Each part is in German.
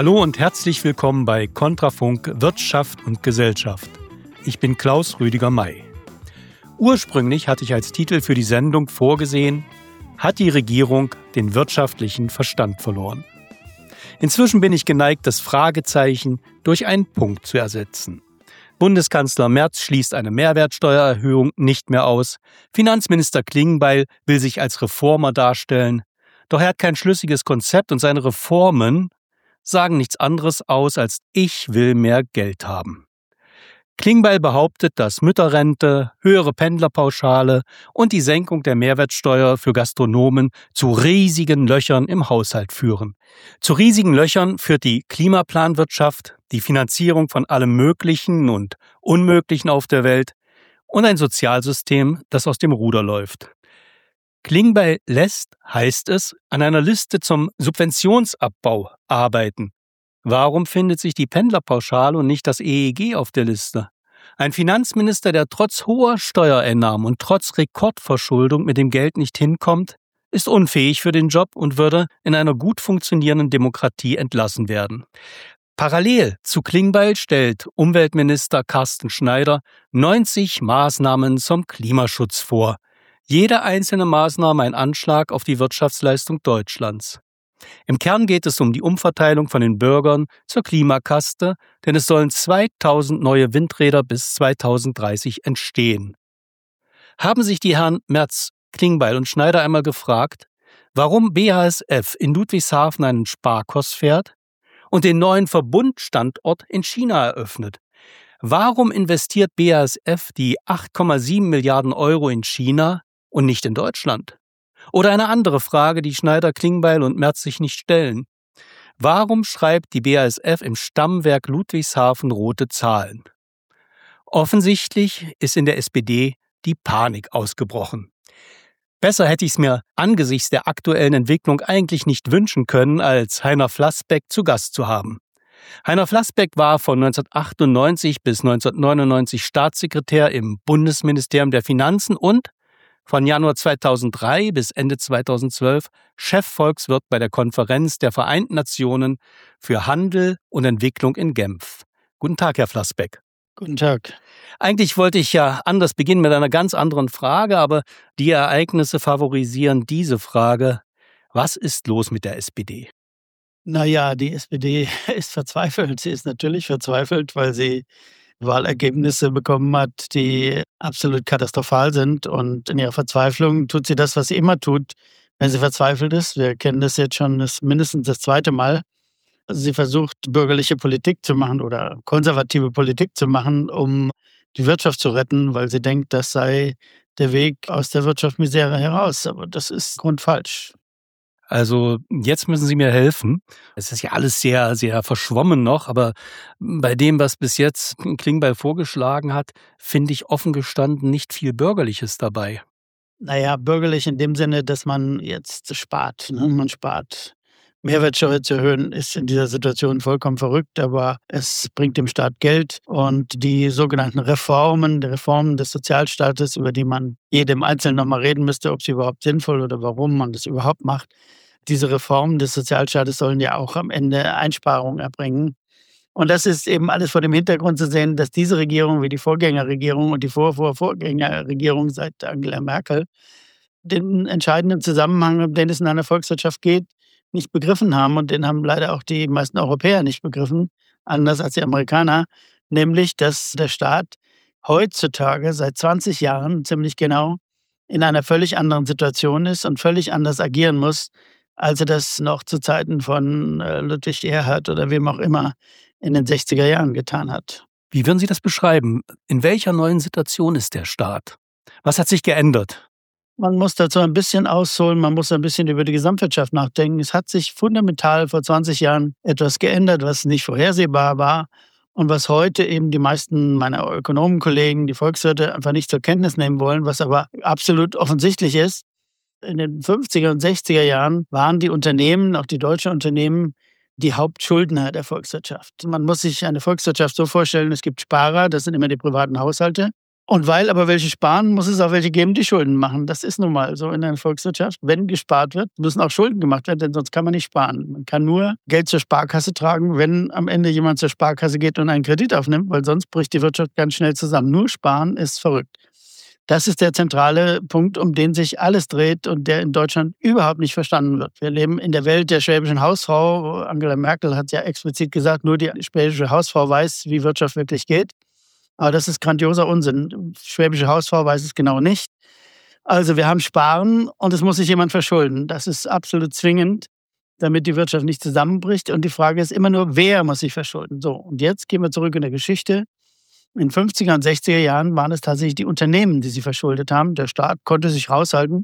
Hallo und herzlich willkommen bei Kontrafunk Wirtschaft und Gesellschaft. Ich bin Klaus Rüdiger May. Ursprünglich hatte ich als Titel für die Sendung vorgesehen: Hat die Regierung den wirtschaftlichen Verstand verloren? Inzwischen bin ich geneigt, das Fragezeichen durch einen Punkt zu ersetzen. Bundeskanzler Merz schließt eine Mehrwertsteuererhöhung nicht mehr aus. Finanzminister Klingbeil will sich als Reformer darstellen. Doch er hat kein schlüssiges Konzept und seine Reformen sagen nichts anderes aus als: Ich will mehr Geld haben. Klingbeil behauptet, dass Mütterrente, höhere Pendlerpauschale und die Senkung der Mehrwertsteuer für Gastronomen zu riesigen Löchern im Haushalt führen. Zu riesigen Löchern führt die Klimaplanwirtschaft, die Finanzierung von allem Möglichen und Unmöglichen auf der Welt und ein Sozialsystem, das aus dem Ruder läuft. Klingbeil lässt, heißt es, an einer Liste zum Subventionsabbau arbeiten. Warum findet sich die Pendlerpauschale und nicht das EEG auf der Liste? Ein Finanzminister, der trotz hoher Steuereinnahmen und trotz Rekordverschuldung mit dem Geld nicht hinkommt, ist unfähig für den Job und würde in einer gut funktionierenden Demokratie entlassen werden. Parallel zu Klingbeil stellt Umweltminister Carsten Schneider 90 Maßnahmen zum Klimaschutz vor. Jede einzelne Maßnahme ein Anschlag auf die Wirtschaftsleistung Deutschlands. Im Kern geht es um die Umverteilung von den Bürgern zur Klimakaste, denn es sollen 2000 neue Windräder bis 2030 entstehen. Haben sich die Herren Merz, Klingbeil und Schneider einmal gefragt, warum BASF in Ludwigshafen einen Sparkurs fährt und den neuen Verbundstandort in China eröffnet? Warum investiert BASF die 8,7 Milliarden Euro in China und nicht in Deutschland? Oder eine andere Frage, die Schneider, Klingbeil und Merz sich nicht stellen. Warum schreibt die BASF im Stammwerk Ludwigshafen rote Zahlen? Offensichtlich ist in der SPD die Panik ausgebrochen. Besser hätte ich es mir angesichts der aktuellen Entwicklung eigentlich nicht wünschen können, als Heiner Flassbeck zu Gast zu haben. Heiner Flassbeck war von 1998 bis 1999 Staatssekretär im Bundesministerium der Finanzen und von Januar 2003 bis Ende 2012 Chefvolkswirt bei der Konferenz der Vereinten Nationen für Handel und Entwicklung in Genf. Guten Tag, Herr Flassbeck. Guten Tag. Eigentlich wollte ich ja anders beginnen mit einer ganz anderen Frage, aber die Ereignisse favorisieren diese Frage. Was ist los mit der SPD? Naja, die SPD ist verzweifelt. Sie ist natürlich verzweifelt, weil sie Wahlergebnisse bekommen hat, die absolut katastrophal sind. Und in ihrer Verzweiflung tut sie das, was sie immer tut, wenn sie verzweifelt ist. Wir kennen das jetzt schon mindestens das zweite Mal. Sie versucht, bürgerliche Politik zu machen oder konservative Politik zu machen, um die Wirtschaft zu retten, weil sie denkt, das sei der Weg aus der Wirtschaftsmisere heraus. Aber das ist grundfalsch. Also jetzt müssen Sie mir helfen. Es ist ja alles sehr, sehr verschwommen noch, aber bei dem, was bis jetzt Klingbeil vorgeschlagen hat, finde ich offen gestanden nicht viel Bürgerliches dabei. Naja, bürgerlich in dem Sinne, dass man jetzt spart. Ne? Man spart. Mehrwertsteuer zu erhöhen ist in dieser Situation vollkommen verrückt, aber es bringt dem Staat Geld und die sogenannten Reformen, die Reformen des Sozialstaates, über die man jedem Einzelnen nochmal reden müsste, ob sie überhaupt sinnvoll oder warum man das überhaupt macht. Diese Reformen des Sozialstaates sollen ja auch am Ende Einsparungen erbringen. Und das ist eben alles vor dem Hintergrund zu sehen, dass diese Regierung wie die Vorgängerregierung und die Vorvorgängerregierung seit Angela Merkel den entscheidenden Zusammenhang, um den es in einer Volkswirtschaft geht, nicht begriffen haben. Und den haben leider auch die meisten Europäer nicht begriffen, anders als die Amerikaner. Nämlich, dass der Staat heutzutage seit 20 Jahren ziemlich genau in einer völlig anderen Situation ist und völlig anders agieren muss, als er das noch zu Zeiten von Ludwig Erhard oder wem auch immer in den 60er Jahren getan hat. Wie würden Sie das beschreiben? In welcher neuen Situation ist der Staat? Was hat sich geändert? Man muss dazu ein bisschen ausholen, man muss ein bisschen über die Gesamtwirtschaft nachdenken. Es hat sich fundamental vor 20 Jahren etwas geändert, was nicht vorhersehbar war und was heute eben die meisten meiner Ökonomenkollegen, die Volkswirte, einfach nicht zur Kenntnis nehmen wollen, was aber absolut offensichtlich ist. In den 50er und 60er Jahren waren die Unternehmen, auch die deutschen Unternehmen, die Hauptschuldner der Volkswirtschaft. Man muss sich eine Volkswirtschaft so vorstellen, es gibt Sparer, das sind immer die privaten Haushalte. Und weil aber welche sparen, muss es auch welche geben, die Schulden machen. Das ist nun mal so in einer Volkswirtschaft. Wenn gespart wird, müssen auch Schulden gemacht werden, denn sonst kann man nicht sparen. Man kann nur Geld zur Sparkasse tragen, wenn am Ende jemand zur Sparkasse geht und einen Kredit aufnimmt, weil sonst bricht die Wirtschaft ganz schnell zusammen. Nur sparen ist verrückt. Das ist der zentrale Punkt, um den sich alles dreht und der in Deutschland überhaupt nicht verstanden wird. Wir leben in der Welt der schwäbischen Hausfrau. Angela Merkel hat ja explizit gesagt, nur die schwäbische Hausfrau weiß, wie Wirtschaft wirklich geht. Aber das ist grandioser Unsinn. Schwäbische Hausfrau weiß es genau nicht. Also wir haben Sparen und es muss sich jemand verschulden. Das ist absolut zwingend, damit die Wirtschaft nicht zusammenbricht. Und die Frage ist immer nur, wer muss sich verschulden? So, und jetzt gehen wir zurück in der Geschichte. In den 50er und 60er Jahren waren es tatsächlich die Unternehmen, die sie verschuldet haben. Der Staat konnte sich raushalten.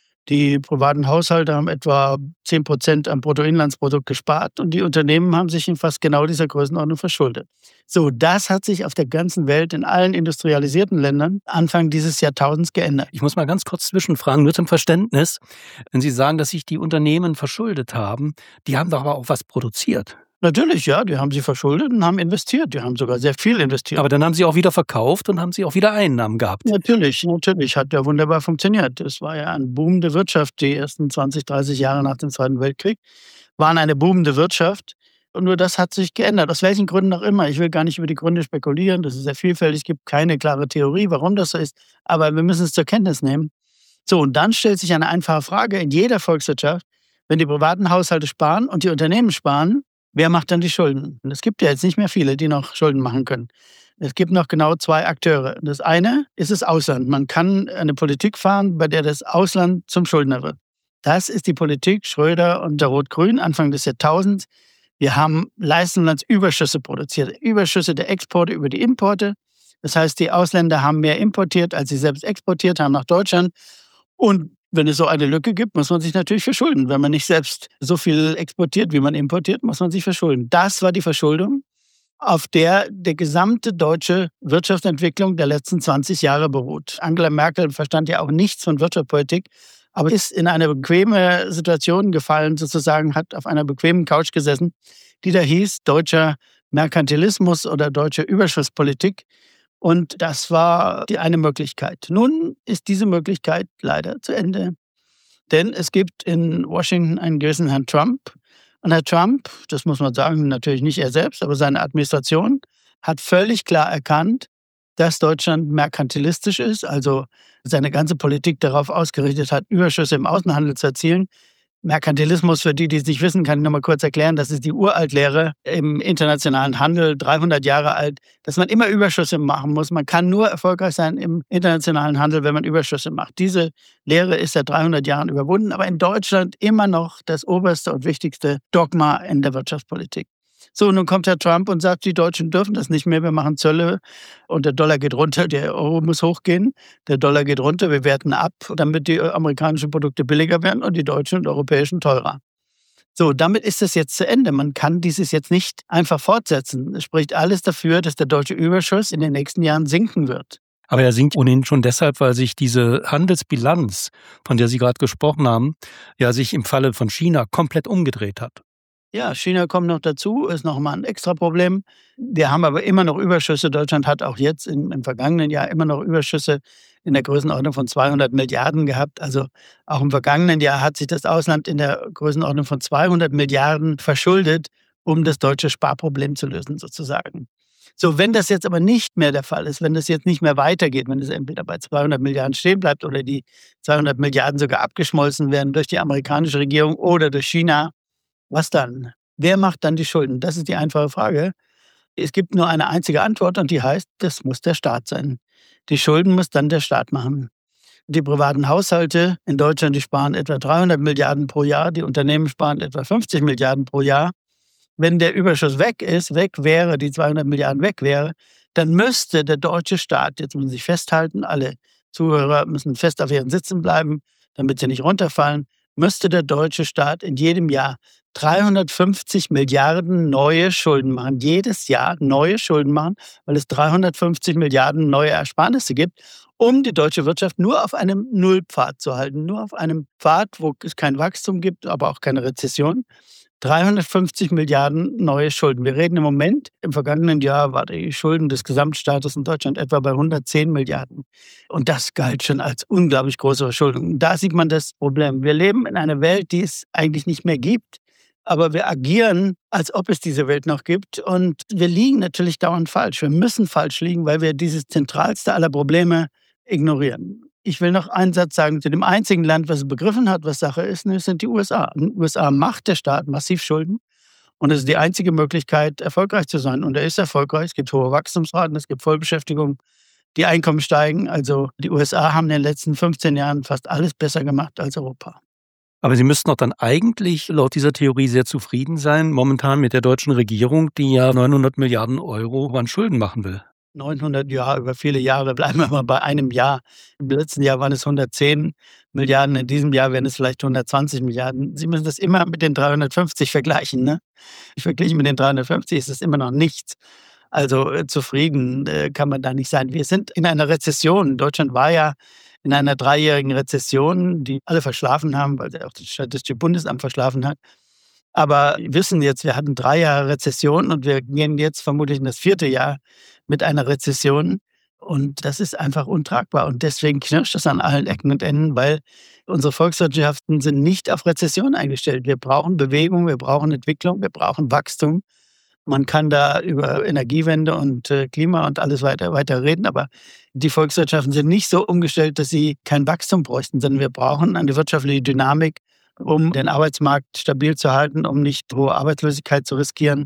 Die privaten Haushalte haben etwa 10% am Bruttoinlandsprodukt gespart und die Unternehmen haben sich in fast genau dieser Größenordnung verschuldet. So, das hat sich auf der ganzen Welt in allen industrialisierten Ländern Anfang dieses Jahrtausends geändert. Ich muss mal ganz kurz zwischenfragen, nur zum Verständnis. Wenn Sie sagen, dass sich die Unternehmen verschuldet haben, die haben doch aber auch was produziert. Natürlich, ja, die haben sie verschuldet und haben investiert. Die haben sogar sehr viel investiert. Aber dann haben sie auch wieder verkauft und haben sie auch wieder Einnahmen gehabt. Natürlich. Hat ja wunderbar funktioniert. Es war ja eine boomende Wirtschaft. Die ersten 20, 30 Jahre nach dem Zweiten Weltkrieg waren eine boomende Wirtschaft. Und nur das hat sich geändert. Aus welchen Gründen auch immer. Ich will gar nicht über die Gründe spekulieren. Das ist sehr vielfältig. Es gibt keine klare Theorie, warum das so ist. Aber wir müssen es zur Kenntnis nehmen. So, und dann stellt sich eine einfache Frage in jeder Volkswirtschaft. Wenn die privaten Haushalte sparen und die Unternehmen sparen, wer macht dann die Schulden? Und es gibt ja jetzt nicht mehr viele, die noch Schulden machen können. Es gibt noch genau zwei Akteure. Das eine ist das Ausland. Man kann eine Politik fahren, bei der das Ausland zum Schuldner wird. Das ist die Politik Schröder und der Rot-Grün Anfang des Jahrtausends. Wir haben Leistungslandsüberschüsse produziert. Überschüsse der Exporte über die Importe. Das heißt, die Ausländer haben mehr importiert, als sie selbst exportiert haben nach Deutschland. Und wenn es so eine Lücke gibt, muss man sich natürlich verschulden. Wenn man nicht selbst so viel exportiert, wie man importiert, muss man sich verschulden. Das war die Verschuldung, auf der die gesamte deutsche Wirtschaftsentwicklung der letzten 20 Jahre beruht. Angela Merkel verstand ja auch nichts von Wirtschaftspolitik, aber ist in eine bequeme Situation gefallen, sozusagen, hat auf einer bequemen Couch gesessen, die da hieß deutscher Merkantilismus oder deutsche Überschusspolitik. Und das war die eine Möglichkeit. Nun ist diese Möglichkeit leider zu Ende. Denn es gibt in Washington einen gewissen Herrn Trump. Und Herr Trump, das muss man sagen, natürlich nicht er selbst, aber seine Administration, hat völlig klar erkannt, dass Deutschland merkantilistisch ist, also seine ganze Politik darauf ausgerichtet hat, Überschüsse im Außenhandel zu erzielen. Merkantilismus, für die es nicht wissen, kann ich noch mal kurz erklären, das ist die Uraltlehre im internationalen Handel, 300 Jahre alt, dass man immer Überschüsse machen muss. Man kann nur erfolgreich sein im internationalen Handel, wenn man Überschüsse macht. Diese Lehre ist seit 300 Jahren überwunden, aber in Deutschland immer noch das oberste und wichtigste Dogma in der Wirtschaftspolitik. So, nun kommt Herr Trump und sagt, die Deutschen dürfen das nicht mehr, wir machen Zölle und der Dollar geht runter, der Euro muss hochgehen, der Dollar geht runter, wir werten ab, damit die amerikanischen Produkte billiger werden und die deutschen und europäischen teurer. So, damit ist es jetzt zu Ende. Man kann dieses jetzt nicht einfach fortsetzen. Es spricht alles dafür, dass der deutsche Überschuss in den nächsten Jahren sinken wird. Aber er sinkt ohnehin schon deshalb, weil sich diese Handelsbilanz, von der Sie gerade gesprochen haben, ja sich im Falle von China komplett umgedreht hat. Ja, China kommt noch dazu, ist nochmal ein extra Problem. Wir haben aber immer noch Überschüsse. Deutschland hat auch jetzt im vergangenen Jahr immer noch Überschüsse in der Größenordnung von 200 Milliarden gehabt. Also auch im vergangenen Jahr hat sich das Ausland in der Größenordnung von 200 Milliarden verschuldet, um das deutsche Sparproblem zu lösen sozusagen. So, wenn das jetzt aber nicht mehr der Fall ist, wenn das jetzt nicht mehr weitergeht, wenn es entweder bei 200 Milliarden stehen bleibt oder die 200 Milliarden sogar abgeschmolzen werden durch die amerikanische Regierung oder durch China, was dann? Wer macht dann die Schulden? Das ist die einfache Frage. Es gibt nur eine einzige Antwort und die heißt, das muss der Staat sein. Die Schulden muss dann der Staat machen. Die privaten Haushalte in Deutschland, die sparen etwa 300 Milliarden pro Jahr, die Unternehmen sparen etwa 50 Milliarden pro Jahr. Wenn der Überschuss weg wäre, die 200 Milliarden weg wäre, dann müsste der deutsche Staat, jetzt müssen Sie sich festhalten, alle Zuhörer müssen fest auf ihren Sitzen bleiben, damit sie nicht runterfallen, müsste der deutsche Staat in jedem Jahr 350 Milliarden neue Schulden machen. Jedes Jahr neue Schulden machen, weil es 350 Milliarden neue Ersparnisse gibt, um die deutsche Wirtschaft nur auf einem Nullpfad zu halten. Nur auf einem Pfad, wo es kein Wachstum gibt, aber auch keine Rezession. 350 Milliarden neue Schulden. Wir reden im Moment, im vergangenen Jahr war die Schulden des Gesamtstaates in Deutschland etwa bei 110 Milliarden. Und das galt schon als unglaublich große Verschuldung. Und da sieht man das Problem. Wir leben in einer Welt, die es eigentlich nicht mehr gibt. Aber wir agieren, als ob es diese Welt noch gibt. Und wir liegen natürlich dauernd falsch. Wir müssen falsch liegen, weil wir dieses zentralste aller Probleme ignorieren. Ich will noch einen Satz sagen zu dem einzigen Land, was es begriffen hat, was Sache ist, das sind die USA. In den USA macht der Staat massiv Schulden und es ist die einzige Möglichkeit, erfolgreich zu sein. Und er ist erfolgreich. Es gibt hohe Wachstumsraten, es gibt Vollbeschäftigung, die Einkommen steigen. Also die USA haben in den letzten 15 Jahren fast alles besser gemacht als Europa. Aber Sie müssten doch dann eigentlich laut dieser Theorie sehr zufrieden sein, momentan mit der deutschen Regierung, die ja 900 Milliarden Euro an Schulden machen will. 900 Jahre, über viele Jahre, bleiben wir mal bei einem Jahr. Im letzten Jahr waren es 110 Milliarden, in diesem Jahr werden es vielleicht 120 Milliarden. Sie müssen das immer mit den 350 vergleichen, ne? Verglichen mit den 350 ist es immer noch nichts. Also zufrieden kann man da nicht sein. Wir sind in einer Rezession. Deutschland war ja in einer 3-jährigen Rezession, die alle verschlafen haben, weil auch das Statistische Bundesamt verschlafen hat. Aber wir wissen jetzt, wir hatten 3 Jahre Rezession und wir gehen jetzt vermutlich in das 4. Jahr mit einer Rezession. Und das ist einfach untragbar. Und deswegen knirscht es an allen Ecken und Enden, weil unsere Volkswirtschaften sind nicht auf Rezession eingestellt. Wir brauchen Bewegung, wir brauchen Entwicklung, wir brauchen Wachstum. Man kann da über Energiewende und Klima und alles weiter reden, aber die Volkswirtschaften sind nicht so umgestellt, dass sie kein Wachstum bräuchten, sondern wir brauchen eine wirtschaftliche Dynamik, um den Arbeitsmarkt stabil zu halten, um nicht hohe Arbeitslosigkeit zu riskieren.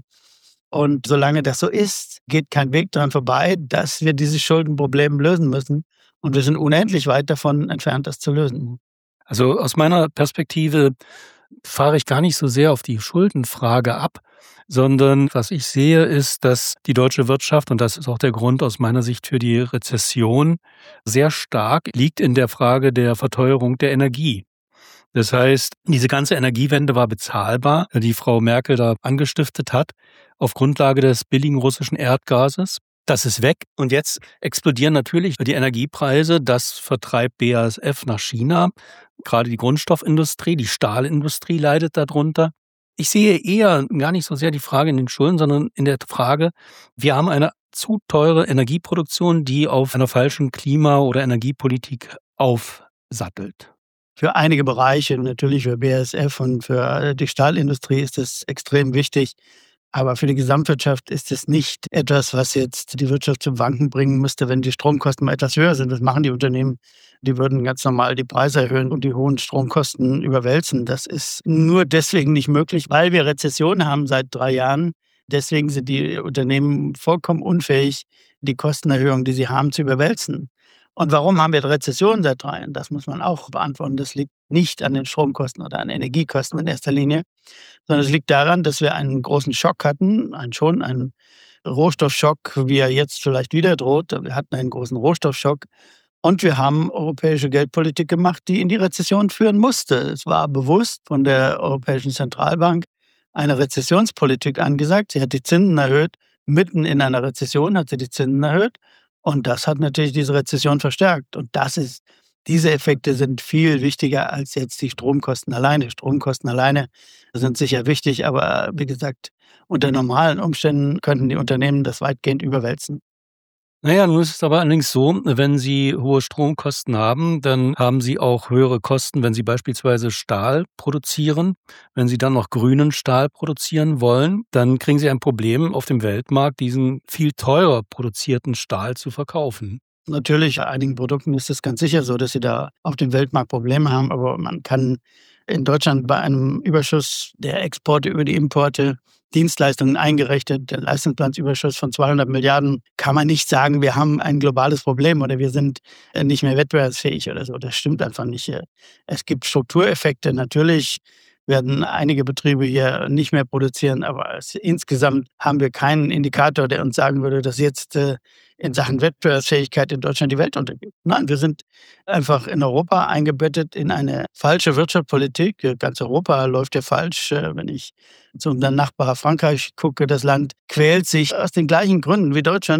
Und solange das so ist, geht kein Weg daran vorbei, dass wir dieses Schuldenproblem lösen müssen. Und wir sind unendlich weit davon entfernt, das zu lösen. Also aus meiner Perspektive fahre ich gar nicht so sehr auf die Schuldenfrage ab, sondern was ich sehe, ist, dass die deutsche Wirtschaft, und das ist auch der Grund aus meiner Sicht für die Rezession, sehr stark liegt in der Frage der Verteuerung der Energie. Das heißt, diese ganze Energiewende war bezahlbar, die Frau Merkel da angestiftet hat, auf Grundlage des billigen russischen Erdgases. Das ist weg und jetzt explodieren natürlich die Energiepreise. Das vertreibt BASF nach China. Gerade die Grundstoffindustrie, die Stahlindustrie leidet darunter. Ich sehe eher gar nicht so sehr die Frage in den Schulden, sondern in der Frage, wir haben eine zu teure Energieproduktion, die auf einer falschen Klima- oder Energiepolitik aufsattelt. Für einige Bereiche, natürlich für BASF und für die Stahlindustrie ist das extrem wichtig. Aber für die Gesamtwirtschaft ist es nicht etwas, was jetzt die Wirtschaft zum Wanken bringen müsste, wenn die Stromkosten mal etwas höher sind. Das machen die Unternehmen. Die würden ganz normal die Preise erhöhen und die hohen Stromkosten überwälzen. Das ist nur deswegen nicht möglich, weil wir Rezession haben seit 3 Jahren. Deswegen sind die Unternehmen vollkommen unfähig, die Kostenerhöhung, die sie haben, zu überwälzen. Und warum haben wir Rezession seit 3 Jahren? Das muss man auch beantworten. Das liegt nicht an den Stromkosten oder an Energiekosten in erster Linie, sondern es liegt daran, dass wir einen großen Schock hatten, einen Rohstoffschock, wie er jetzt vielleicht wieder droht. Wir hatten einen großen Rohstoffschock und wir haben europäische Geldpolitik gemacht, die in die Rezession führen musste. Es war bewusst von der Europäischen Zentralbank eine Rezessionspolitik angesagt. Sie hat die Zinsen erhöht. Mitten in einer Rezession hat sie die Zinsen erhöht. Und das hat natürlich diese Rezession verstärkt. Und diese Effekte sind viel wichtiger als jetzt die Stromkosten alleine. Stromkosten alleine sind sicher wichtig, aber wie gesagt, unter normalen Umständen könnten die Unternehmen das weitgehend überwälzen. Naja, nun ist es aber allerdings so, wenn Sie hohe Stromkosten haben, dann haben Sie auch höhere Kosten, wenn Sie beispielsweise Stahl produzieren. Wenn Sie dann noch grünen Stahl produzieren wollen, dann kriegen Sie ein Problem auf dem Weltmarkt, diesen viel teurer produzierten Stahl zu verkaufen. Natürlich, bei einigen Produkten ist es ganz sicher so, dass sie da auf dem Weltmarkt Probleme haben, aber man kann in Deutschland bei einem Überschuss der Exporte über die Importe Dienstleistungen eingerechnet, der Leistungsbilanzüberschuss von 200 Milliarden, kann man nicht sagen, wir haben ein globales Problem oder wir sind nicht mehr wettbewerbsfähig oder so. Das stimmt einfach nicht. Es gibt Struktureffekte. Natürlich werden einige Betriebe hier nicht mehr produzieren, aber insgesamt haben wir keinen Indikator, der uns sagen würde, dass jetzt in Sachen Wettbewerbsfähigkeit in Deutschland die Welt untergeht. Nein, wir sind einfach in Europa eingebettet in eine falsche Wirtschaftspolitik. Ganz Europa läuft ja falsch. Wenn ich zu unserem Nachbar Frankreich gucke, das Land quält sich aus den gleichen Gründen wie Deutschland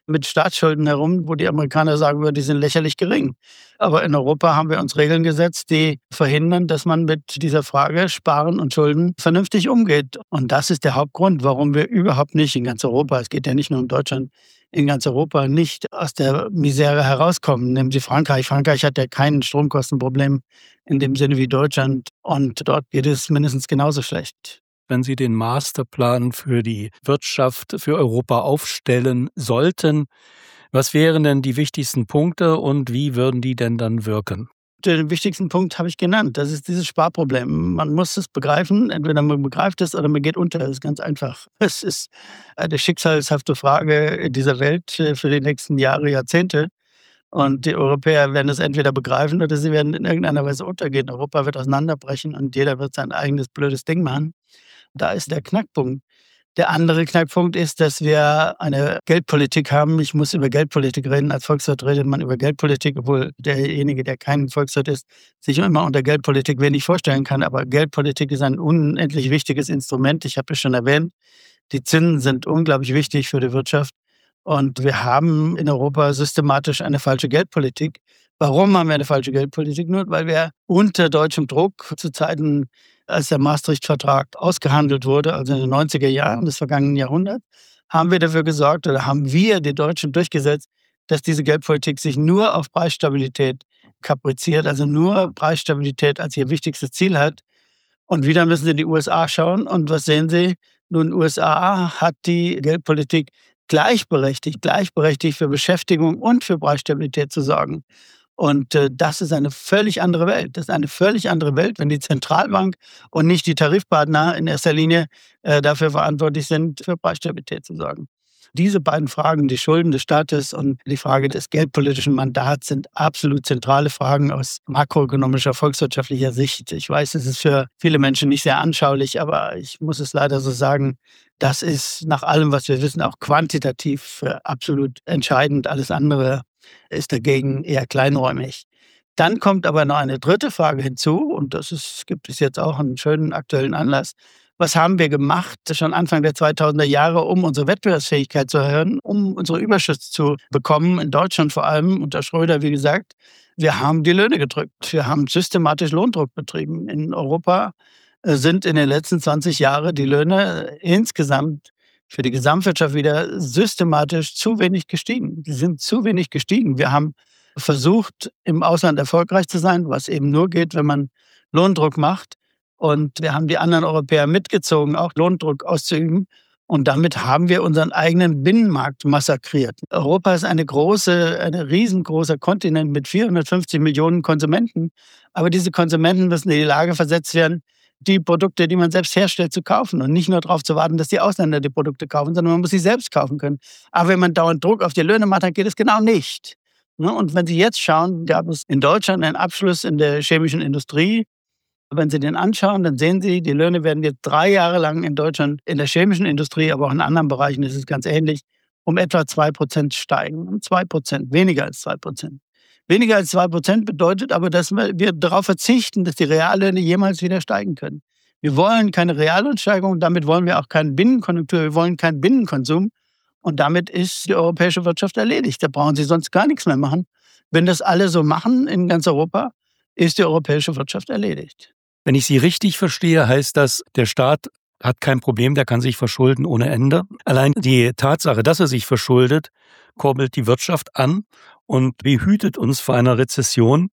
mit Staatsschulden herum, wo die Amerikaner sagen würden, die sind lächerlich gering. Aber in Europa haben wir uns Regeln gesetzt, die verhindern, dass man mit dieser Frage Sparen und Schulden vernünftig umgeht. Und das ist der Hauptgrund, warum wir überhaupt nicht in ganz Europa, es geht ja nicht nur um Deutschland, in ganz Europa nicht aus der Misere herauskommen. Nehmen Sie Frankreich. Frankreich hat ja kein Stromkostenproblem in dem Sinne wie Deutschland. Und dort geht es mindestens genauso schlecht. Wenn Sie den Masterplan für die Wirtschaft für Europa aufstellen sollten, was wären denn die wichtigsten Punkte und wie würden die denn dann wirken? Den wichtigsten Punkt habe ich genannt. Das ist dieses Sparproblem. Man muss es begreifen. Entweder man begreift es oder man geht unter. Das ist ganz einfach. Es ist eine schicksalshafte Frage in dieser Welt für die nächsten Jahre, Jahrzehnte. Und die Europäer werden es entweder begreifen oder sie werden in irgendeiner Weise untergehen. Europa wird auseinanderbrechen und jeder wird sein eigenes blödes Ding machen. Da ist der Knackpunkt. Der andere Knackpunkt ist, dass wir eine Geldpolitik haben. Ich muss über Geldpolitik reden. Als Volkswirt redet man über Geldpolitik, obwohl derjenige, der kein Volkswirt ist, sich immer unter Geldpolitik wenig vorstellen kann. Aber Geldpolitik ist ein unendlich wichtiges Instrument. Ich habe es schon erwähnt. Die Zinsen sind unglaublich wichtig für die Wirtschaft. Und wir haben in Europa systematisch eine falsche Geldpolitik. Warum haben wir eine falsche Geldpolitik? Nur weil wir unter deutschem Druck zu Zeiten, als der Maastricht-Vertrag ausgehandelt wurde, also in den 90er Jahren des vergangenen Jahrhunderts, haben wir dafür gesorgt oder haben wir die Deutschen durchgesetzt, dass diese Geldpolitik sich nur auf Preisstabilität kapriziert, also nur Preisstabilität als ihr wichtigstes Ziel hat. Und wieder müssen Sie in die USA schauen. Und was sehen Sie? Nun, USA hat die Geldpolitik gleichberechtigt für Beschäftigung und für Preisstabilität zu sorgen. Und das ist eine völlig andere Welt. Das ist eine völlig andere Welt, wenn die Zentralbank und nicht die Tarifpartner in erster Linie dafür verantwortlich sind, für Preisstabilität zu sorgen. Diese beiden Fragen, die Schulden des Staates und die Frage des geldpolitischen Mandats, sind absolut zentrale Fragen aus makroökonomischer, volkswirtschaftlicher Sicht. Ich weiß, es ist für viele Menschen nicht sehr anschaulich, aber ich muss es leider so sagen, das ist nach allem, was wir wissen, auch quantitativ absolut entscheidend. Alles andere ist dagegen eher kleinräumig. Dann kommt aber noch eine dritte Frage hinzu, und gibt es jetzt auch einen schönen aktuellen Anlass. Was haben wir gemacht, schon Anfang der 2000er Jahre, um unsere Wettbewerbsfähigkeit zu erhöhen, um unsere Überschüsse zu bekommen, in Deutschland vor allem, unter Schröder, wie gesagt? Wir haben die Löhne gedrückt. Wir haben systematisch Lohndruck betrieben. In Europa sind in den letzten 20 Jahren die Löhne insgesamt für die Gesamtwirtschaft wieder systematisch zu wenig gestiegen. Die sind zu wenig gestiegen. Wir haben versucht, im Ausland erfolgreich zu sein, was eben nur geht, wenn man Lohndruck macht. Und wir haben die anderen Europäer mitgezogen, auch Lohndruck auszuüben. Und damit haben wir unseren eigenen Binnenmarkt massakriert. Europa ist ein riesengroßer Kontinent mit 450 Millionen Konsumenten. Aber diese Konsumenten müssen in die Lage versetzt werden, die Produkte, die man selbst herstellt, zu kaufen und nicht nur darauf zu warten, dass die Ausländer die Produkte kaufen, sondern man muss sie selbst kaufen können. Aber wenn man dauernd Druck auf die Löhne macht, dann geht es genau nicht. Und wenn Sie jetzt schauen, gab es in Deutschland einen Abschluss in der chemischen Industrie. Wenn Sie den anschauen, dann sehen Sie, die Löhne werden jetzt 3 Jahre lang in Deutschland in der chemischen Industrie, aber auch in anderen Bereichen ist es ganz ähnlich, um etwa 2% steigen. Um 2%, weniger als 2%. Weniger als 2% bedeutet aber, dass wir darauf verzichten, dass die Reallöhne jemals wieder steigen können. Wir wollen keine Reallohnsteigerung, damit wollen wir auch keine Binnenkonjunktur, wir wollen keinen Binnenkonsum. Und damit ist die europäische Wirtschaft erledigt. Da brauchen Sie sonst gar nichts mehr machen. Wenn das alle so machen in ganz Europa, ist die europäische Wirtschaft erledigt. Wenn ich Sie richtig verstehe, heißt das, der Staat hat kein Problem, der kann sich verschulden ohne Ende. Allein die Tatsache, dass er sich verschuldet, kurbelt die Wirtschaft an und behütet uns vor einer Rezession.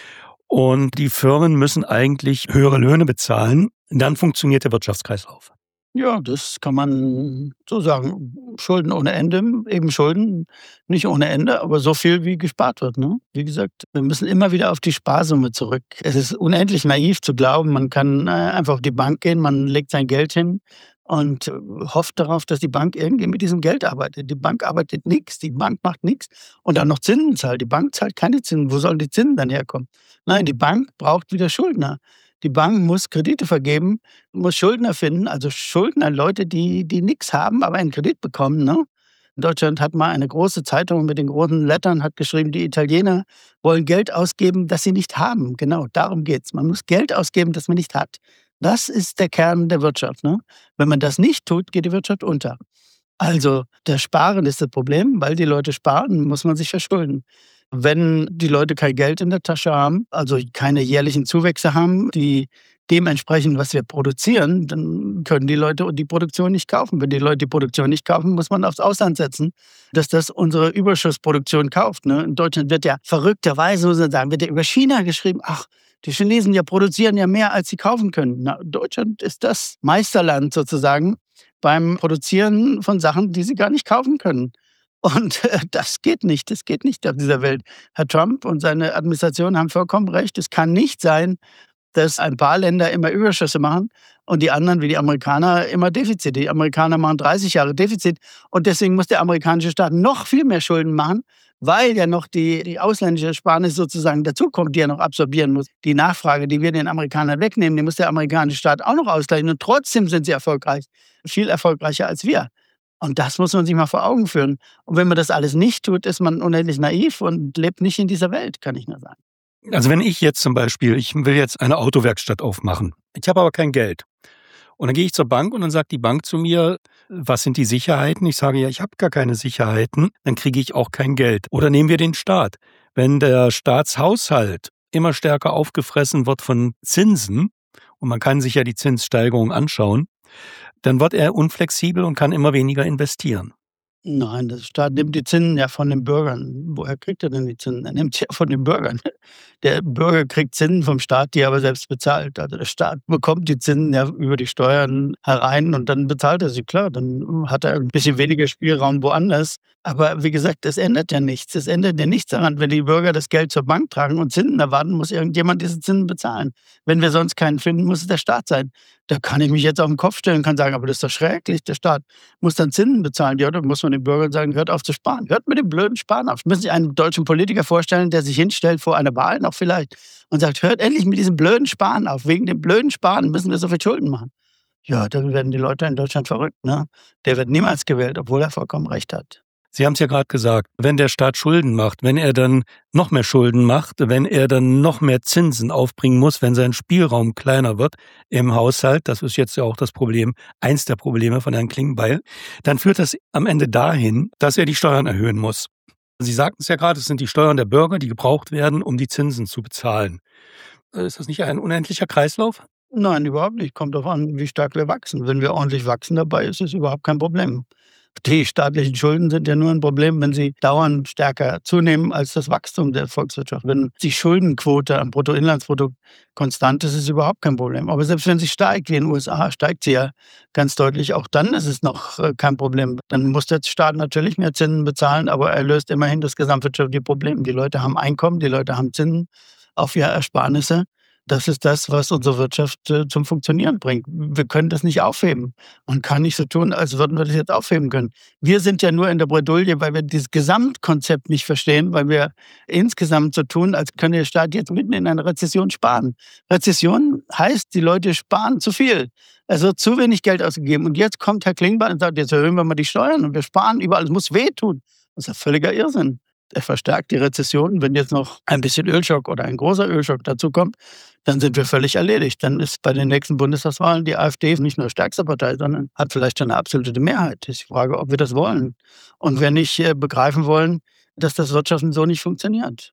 Und die Firmen müssen eigentlich höhere Löhne bezahlen. Dann funktioniert der Wirtschaftskreislauf. Ja, das kann man so sagen. Schulden ohne Ende, eben Schulden nicht ohne Ende, aber so viel, wie gespart wird. Ne? Wie gesagt, wir müssen immer wieder auf die Sparsumme zurück. Es ist unendlich naiv zu glauben, man kann einfach auf die Bank gehen, man legt sein Geld hin und hofft darauf, dass die Bank irgendwie mit diesem Geld arbeitet. Die Bank arbeitet nichts, die Bank macht nichts und dann noch Zinsen zahlt. Die Bank zahlt keine Zinsen. Wo sollen die Zinsen dann herkommen? Nein, die Bank braucht wieder Schuldner. Die Bank muss Kredite vergeben, muss Schuldner finden, also Schuldner, Leute, die nichts haben, aber einen Kredit bekommen. Ne? In Deutschland hat mal eine große Zeitung mit den großen Lettern hat geschrieben, die Italiener wollen Geld ausgeben, das sie nicht haben. Genau, darum geht's. Man muss Geld ausgeben, das man nicht hat. Das ist der Kern der Wirtschaft. Ne? Wenn man das nicht tut, geht die Wirtschaft unter. Also, das Sparen ist das Problem, weil die Leute sparen, muss man sich verschulden. Wenn die Leute kein Geld in der Tasche haben, also keine jährlichen Zuwächse haben, die dementsprechend, was wir produzieren, dann können die Leute die Produktion nicht kaufen. Wenn die Leute die Produktion nicht kaufen, muss man aufs Ausland setzen, dass das unsere Überschussproduktion kauft. Ne? In Deutschland wird ja verrückterweise, muss man sagen, wird ja über China geschrieben, ach, die Chinesen ja produzieren ja mehr, als sie kaufen können. Na, Deutschland ist das Meisterland sozusagen beim Produzieren von Sachen, die sie gar nicht kaufen können. Und das geht nicht auf dieser Welt. Herr Trump und seine Administration haben vollkommen recht. Es kann nicht sein, dass ein paar Länder immer Überschüsse machen und die anderen, wie die Amerikaner, immer Defizite. Die Amerikaner machen 30 Jahre Defizit und deswegen muss der amerikanische Staat noch viel mehr Schulden machen, weil ja noch die ausländische Ersparnis sozusagen dazukommt, die er noch absorbieren muss. Die Nachfrage, die wir den Amerikanern wegnehmen, die muss der amerikanische Staat auch noch ausgleichen und trotzdem sind sie erfolgreich, viel erfolgreicher als wir. Und das muss man sich mal vor Augen führen. Und wenn man das alles nicht tut, ist man unendlich naiv und lebt nicht in dieser Welt, kann ich nur sagen. Also wenn ich jetzt zum Beispiel, ich will jetzt eine Autowerkstatt aufmachen, ich habe aber kein Geld. Und dann gehe ich zur Bank und dann sagt die Bank zu mir, was sind die Sicherheiten? Ich sage, ja, ich habe gar keine Sicherheiten, dann kriege ich auch kein Geld. Oder nehmen wir den Staat. Wenn der Staatshaushalt immer stärker aufgefressen wird von Zinsen, und man kann sich ja die Zinssteigerung anschauen, dann wird er unflexibel und kann immer weniger investieren. Nein, der Staat nimmt die Zinsen ja von den Bürgern. Woher kriegt er denn die Zinsen? Er nimmt sie ja von den Bürgern. Der Bürger kriegt Zinsen vom Staat, die er aber selbst bezahlt. Also der Staat bekommt die Zinsen ja über die Steuern herein und dann bezahlt er sie. Klar, dann hat er ein bisschen weniger Spielraum woanders. Aber wie gesagt, das ändert ja nichts. Es ändert ja nichts daran, wenn die Bürger das Geld zur Bank tragen und Zinsen erwarten, muss irgendjemand diese Zinsen bezahlen. Wenn wir sonst keinen finden, muss es der Staat sein. Da kann ich mich jetzt auf den Kopf stellen und kann sagen, aber das ist doch schrecklich. Der Staat muss dann Zinsen bezahlen. Ja, dann muss man den Bürgern sagen, hört auf zu sparen. Hört mit dem blöden Sparen auf. Müssen Sie einen deutschen Politiker vorstellen, der sich hinstellt vor einer Wahl noch vielleicht und sagt, hört endlich mit diesem blöden Sparen auf. Wegen dem blöden Sparen müssen wir so viel Schulden machen. Ja, dann werden die Leute in Deutschland verrückt. Ne? Der wird niemals gewählt, obwohl er vollkommen recht hat. Sie haben es ja gerade gesagt, wenn der Staat Schulden macht, wenn er dann noch mehr Schulden macht, wenn er dann noch mehr Zinsen aufbringen muss, wenn sein Spielraum kleiner wird im Haushalt, das ist jetzt ja auch das Problem, eins der Probleme von Herrn Klingbeil, dann führt das am Ende dahin, dass er die Steuern erhöhen muss. Sie sagten es ja gerade, es sind die Steuern der Bürger, die gebraucht werden, um die Zinsen zu bezahlen. Ist das nicht ein unendlicher Kreislauf? Nein, überhaupt nicht. Kommt darauf an, wie stark wir wachsen. Wenn wir ordentlich wachsen dabei, ist es überhaupt kein Problem. Die staatlichen Schulden sind ja nur ein Problem, wenn sie dauernd stärker zunehmen als das Wachstum der Volkswirtschaft. Wenn die Schuldenquote am Bruttoinlandsprodukt konstant ist, ist es überhaupt kein Problem. Aber selbst wenn sie steigt, wie in den USA, steigt sie ja ganz deutlich, auch dann ist es noch kein Problem. Dann muss der Staat natürlich mehr Zinsen bezahlen, aber er löst immerhin das gesamtwirtschaftliche Problem. Die Leute haben Einkommen, die Leute haben Zinsen auf ihre Ersparnisse. Das ist das, was unsere Wirtschaft zum Funktionieren bringt. Wir können das nicht aufheben. Man kann nicht so tun, als würden wir das jetzt aufheben können. Wir sind ja nur in der Bredouille, weil wir dieses Gesamtkonzept nicht verstehen, weil wir insgesamt so tun, als könne der Staat jetzt mitten in einer Rezession sparen. Rezession heißt, die Leute sparen zu viel. Es wird zu wenig Geld ausgegeben. Und jetzt kommt Herr Klingbeil und sagt, jetzt erhöhen wir mal die Steuern und wir sparen überall. Es muss wehtun. Das ist ja völliger Irrsinn. Er verstärkt die Rezession. Wenn jetzt noch ein bisschen Ölschock oder ein großer Ölschock dazu kommt, dann sind wir völlig erledigt. Dann ist bei den nächsten Bundestagswahlen die AfD nicht nur stärkste Partei, sondern hat vielleicht schon eine absolute Mehrheit. Das ist die Frage, ob wir das wollen. Und wir nicht begreifen wollen, dass das Wirtschaften so nicht funktioniert.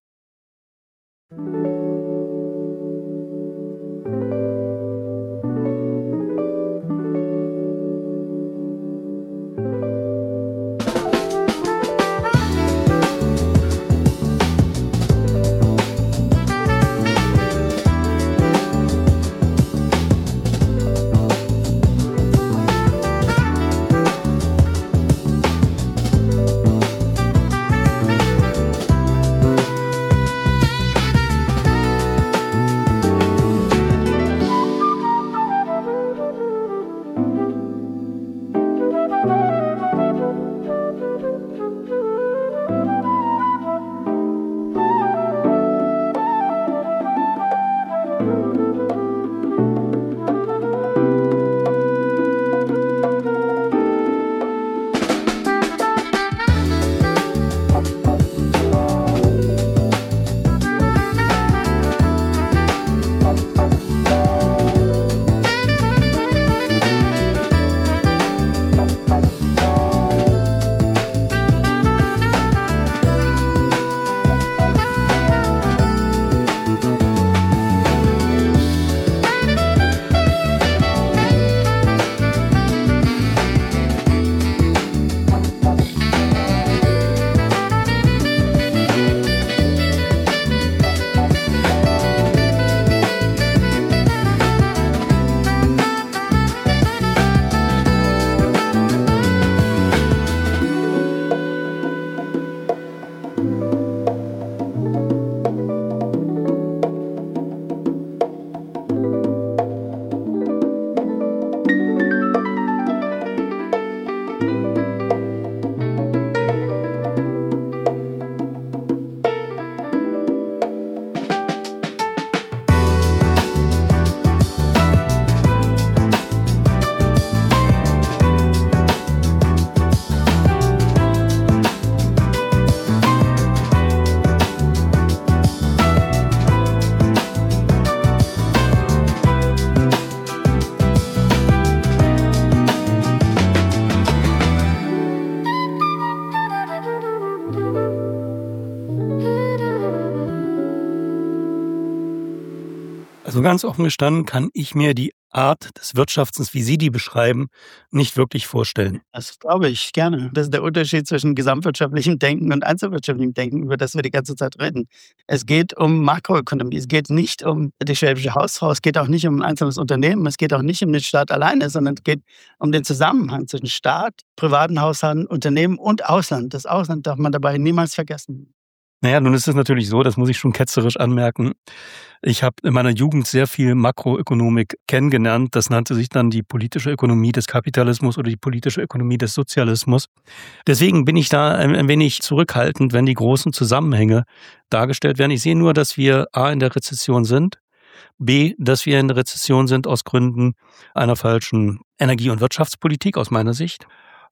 Also ganz offen gestanden kann ich mir die Art des Wirtschaftens, wie Sie die beschreiben, nicht wirklich vorstellen. Das glaube ich gerne. Das ist der Unterschied zwischen gesamtwirtschaftlichem Denken und einzelwirtschaftlichem Denken, über das wir die ganze Zeit reden. Es geht um Makroökonomie. Es geht nicht um die schwäbische Hausfrau. Es geht auch nicht um ein einzelnes Unternehmen. Es geht auch nicht um den Staat alleine, sondern es geht um den Zusammenhang zwischen Staat, privaten Haushalten, Unternehmen und Ausland. Das Ausland darf man dabei niemals vergessen. Naja, nun ist es natürlich so, das muss ich schon ketzerisch anmerken. Ich habe in meiner Jugend sehr viel Makroökonomik kennengelernt. Das nannte sich dann die politische Ökonomie des Kapitalismus oder die politische Ökonomie des Sozialismus. Deswegen bin ich da ein wenig zurückhaltend, wenn die großen Zusammenhänge dargestellt werden. Ich sehe nur, dass wir A, in der Rezession sind, B, dass wir in der Rezession sind aus Gründen einer falschen Energie- und Wirtschaftspolitik aus meiner Sicht.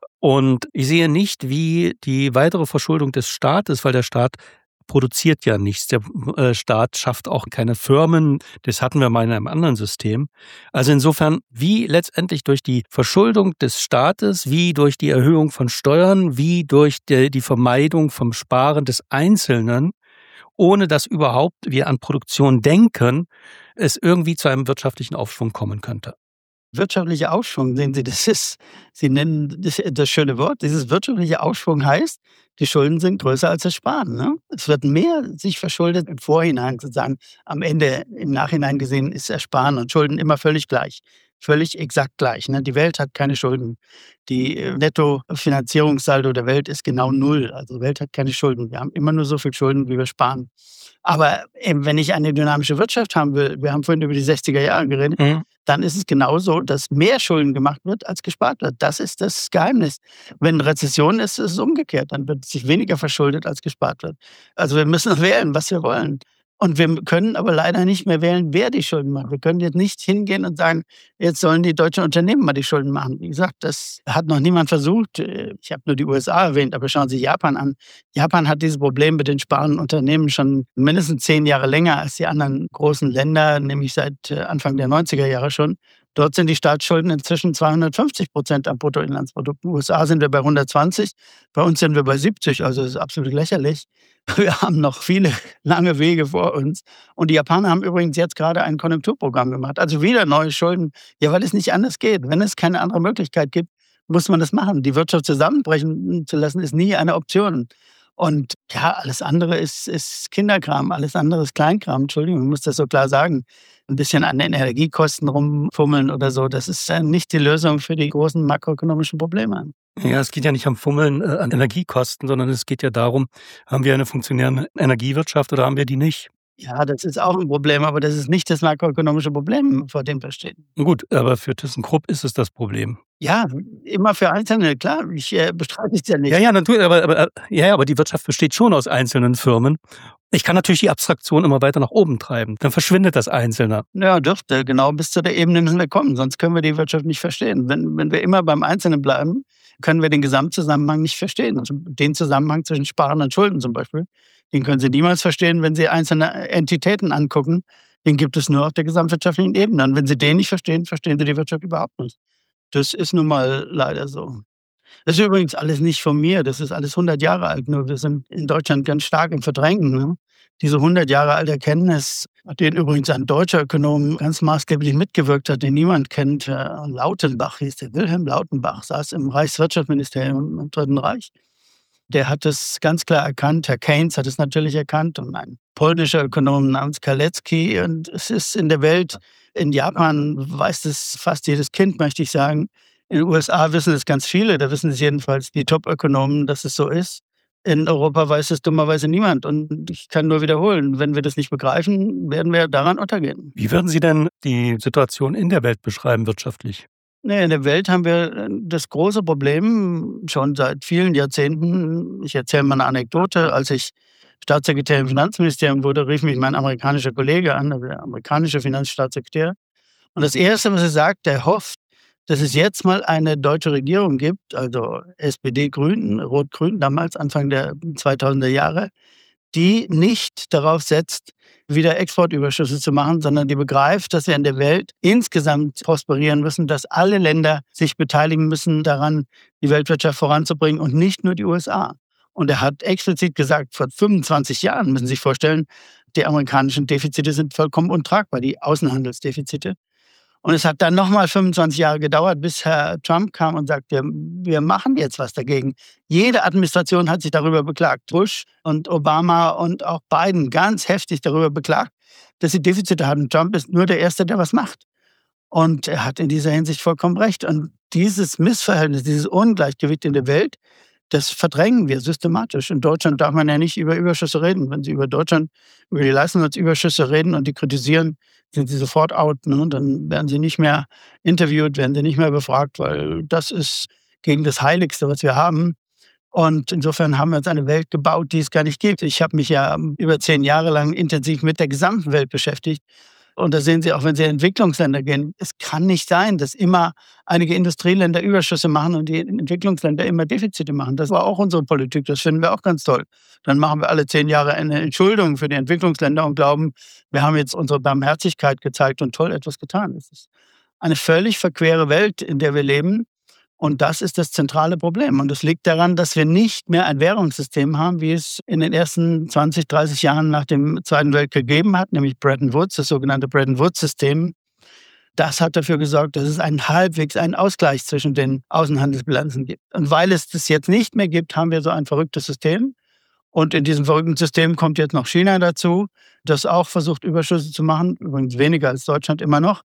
Und ich sehe nicht, wie die weitere Verschuldung des Staates, weil der Staat produziert ja nichts. Der Staat schafft auch keine Firmen. Das hatten wir mal in einem anderen System. Also insofern, wie letztendlich durch die Verschuldung des Staates, wie durch die Erhöhung von Steuern, wie durch die Vermeidung vom Sparen des Einzelnen, ohne dass überhaupt wir an Produktion denken, es irgendwie zu einem wirtschaftlichen Aufschwung kommen könnte. Wirtschaftlicher Aufschwung, sehen Sie, Sie nennen das schöne Wort. Dieses wirtschaftliche Aufschwung heißt, die Schulden sind größer als das Sparen. Ne? Es wird mehr sich verschuldet im Vorhinein, sozusagen am Ende, im Nachhinein gesehen, ist Sparen und Schulden immer völlig gleich. Völlig exakt gleich. Ne? Die Welt hat keine Schulden. Die Nettofinanzierungssaldo der Welt ist genau 0. Also die Welt hat keine Schulden. Wir haben immer nur so viel Schulden, wie wir sparen. Aber eben, wenn ich eine dynamische Wirtschaft haben will, wir haben vorhin über die 60er Jahre geredet, dann ist es genauso, dass mehr Schulden gemacht wird, als gespart wird. Das ist das Geheimnis. Wenn Rezession ist, ist es umgekehrt. Dann wird sich weniger verschuldet, als gespart wird. Also wir müssen wählen, was wir wollen. Und wir können aber leider nicht mehr wählen, wer die Schulden macht. Wir können jetzt nicht hingehen und sagen, jetzt sollen die deutschen Unternehmen mal die Schulden machen. Wie gesagt, das hat noch niemand versucht. Ich habe nur die USA erwähnt, aber schauen Sie Japan an. Japan hat dieses Problem mit den sparenden Unternehmen schon mindestens 10 Jahre länger als die anderen großen Länder, nämlich seit Anfang der 90er Jahre schon. Dort sind die Staatsschulden inzwischen 250% am Bruttoinlandsprodukt. In den USA sind wir bei 120, bei uns sind wir bei 70, also das ist absolut lächerlich. Wir haben noch viele lange Wege vor uns. Und die Japaner haben übrigens jetzt gerade ein Konjunkturprogramm gemacht. Also wieder neue Schulden. Ja, weil es nicht anders geht. Wenn es keine andere Möglichkeit gibt, muss man das machen. Die Wirtschaft zusammenbrechen zu lassen, ist nie eine Option. Und ja, alles andere ist Kinderkram, alles andere ist Kleinkram. Entschuldigung, ich muss das so klar sagen. Ein bisschen an den Energiekosten rumfummeln oder so, das ist nicht die Lösung für die großen makroökonomischen Probleme. Ja, es geht ja nicht am Fummeln an Energiekosten, sondern es geht ja darum, haben wir eine funktionierende Energiewirtschaft oder haben wir die nicht? Ja, das ist auch ein Problem, aber das ist nicht das makroökonomische Problem, vor dem wir stehen. Gut, aber für ThyssenKrupp ist es das Problem. Ja, immer für Einzelne, klar, ich bestreite es ja nicht. Ja, natürlich, aber die Wirtschaft besteht schon aus einzelnen Firmen. Ich kann natürlich die Abstraktion immer weiter nach oben treiben. Dann verschwindet das Einzelne. Ja, dürfte. Genau bis zu der Ebene müssen wir kommen, sonst können wir die Wirtschaft nicht verstehen. Wenn wir immer beim Einzelnen bleiben, können wir den Gesamtzusammenhang nicht verstehen. Also den Zusammenhang zwischen Sparen und Schulden zum Beispiel, den können Sie niemals verstehen, wenn Sie einzelne Entitäten angucken. Den gibt es nur auf der gesamtwirtschaftlichen Ebene. Und wenn Sie den nicht verstehen, verstehen Sie die Wirtschaft überhaupt nicht. Das ist nun mal leider so. Das ist übrigens alles nicht von mir, das ist alles 100 Jahre alt. Nur wir sind in Deutschland ganz stark im Verdrängen. Ne? Diese 100 Jahre alte Erkenntnis, den übrigens ein deutscher Ökonom ganz maßgeblich mitgewirkt hat, den niemand kennt, Lautenbach hieß der, Wilhelm Lautenbach, saß im Reichswirtschaftsministerium im Dritten Reich. Der hat es ganz klar erkannt, Herr Keynes hat es natürlich erkannt und ein polnischer Ökonom namens Kalecki. Und es ist in der Welt, in Japan weiß es fast jedes Kind, möchte ich sagen. In den USA wissen es ganz viele, da wissen es jedenfalls die Top-Ökonomen, dass es so ist. In Europa weiß es dummerweise niemand. Und ich kann nur wiederholen, wenn wir das nicht begreifen, werden wir daran untergehen. Wie würden Sie denn die Situation in der Welt beschreiben, wirtschaftlich? Nee, in der Welt haben wir das große Problem schon seit vielen Jahrzehnten. Ich erzähle mal eine Anekdote. Als ich Staatssekretär im Finanzministerium wurde, rief mich mein amerikanischer Kollege an, der amerikanische Finanzstaatssekretär. Und das Erste, was er sagt, er hofft, dass es jetzt mal eine deutsche Regierung gibt, also SPD-Grün, Rot-Grün, damals Anfang der 2000er Jahre, die nicht darauf setzt, wieder Exportüberschüsse zu machen, sondern die begreift, dass wir in der Welt insgesamt prosperieren müssen, dass alle Länder sich beteiligen müssen daran, die Weltwirtschaft voranzubringen und nicht nur die USA. Und er hat explizit gesagt, vor 25 Jahren, müssen Sie sich vorstellen, Die amerikanischen Defizite sind vollkommen untragbar, die Außenhandelsdefizite. Und es hat dann nochmal 25 Jahre gedauert, bis Herr Trump kam und sagte, wir machen jetzt was dagegen. Jede Administration hat sich darüber beklagt. Bush und Obama und auch Biden ganz heftig darüber beklagt, dass sie Defizite haben. Trump ist nur der Erste, der was macht. Und er hat in dieser Hinsicht vollkommen recht. Und dieses Missverhältnis, dieses Ungleichgewicht in der Welt, das verdrängen wir systematisch. In Deutschland darf man ja nicht über Überschüsse reden. Wenn Sie über Deutschland, über die Leistungsüberschüsse reden und die kritisieren, sind Sie sofort out. Ne? Dann werden Sie nicht mehr interviewt, werden Sie nicht mehr befragt, weil das ist gegen das Heiligste, was wir haben. Und insofern haben wir uns eine Welt gebaut, die es gar nicht gibt. Ich habe mich ja über 10 Jahre lang intensiv mit der gesamten Welt beschäftigt. Und da sehen Sie auch, wenn Sie in Entwicklungsländer gehen, es kann nicht sein, dass immer einige Industrieländer Überschüsse machen und die Entwicklungsländer immer Defizite machen. Das war auch unsere Politik, das finden wir auch ganz toll. Dann machen wir alle 10 Jahre eine Entschuldung für die Entwicklungsländer und glauben, wir haben jetzt unsere Barmherzigkeit gezeigt und toll etwas getan. Es ist eine völlig verquere Welt, in der wir leben. Und das ist das zentrale Problem. Und es liegt daran, dass wir nicht mehr ein Währungssystem haben, wie es in den ersten 20, 30 Jahren nach dem Zweiten Weltkrieg gegeben hat, nämlich Bretton Woods, das sogenannte Bretton Woods-System. Das hat dafür gesorgt, dass es einen Ausgleich zwischen den Außenhandelsbilanzen gibt. Und weil es das jetzt nicht mehr gibt, haben wir so ein verrücktes System. Und in diesem verrückten System kommt jetzt noch China dazu, das auch versucht, Überschüsse zu machen, übrigens weniger als Deutschland immer noch,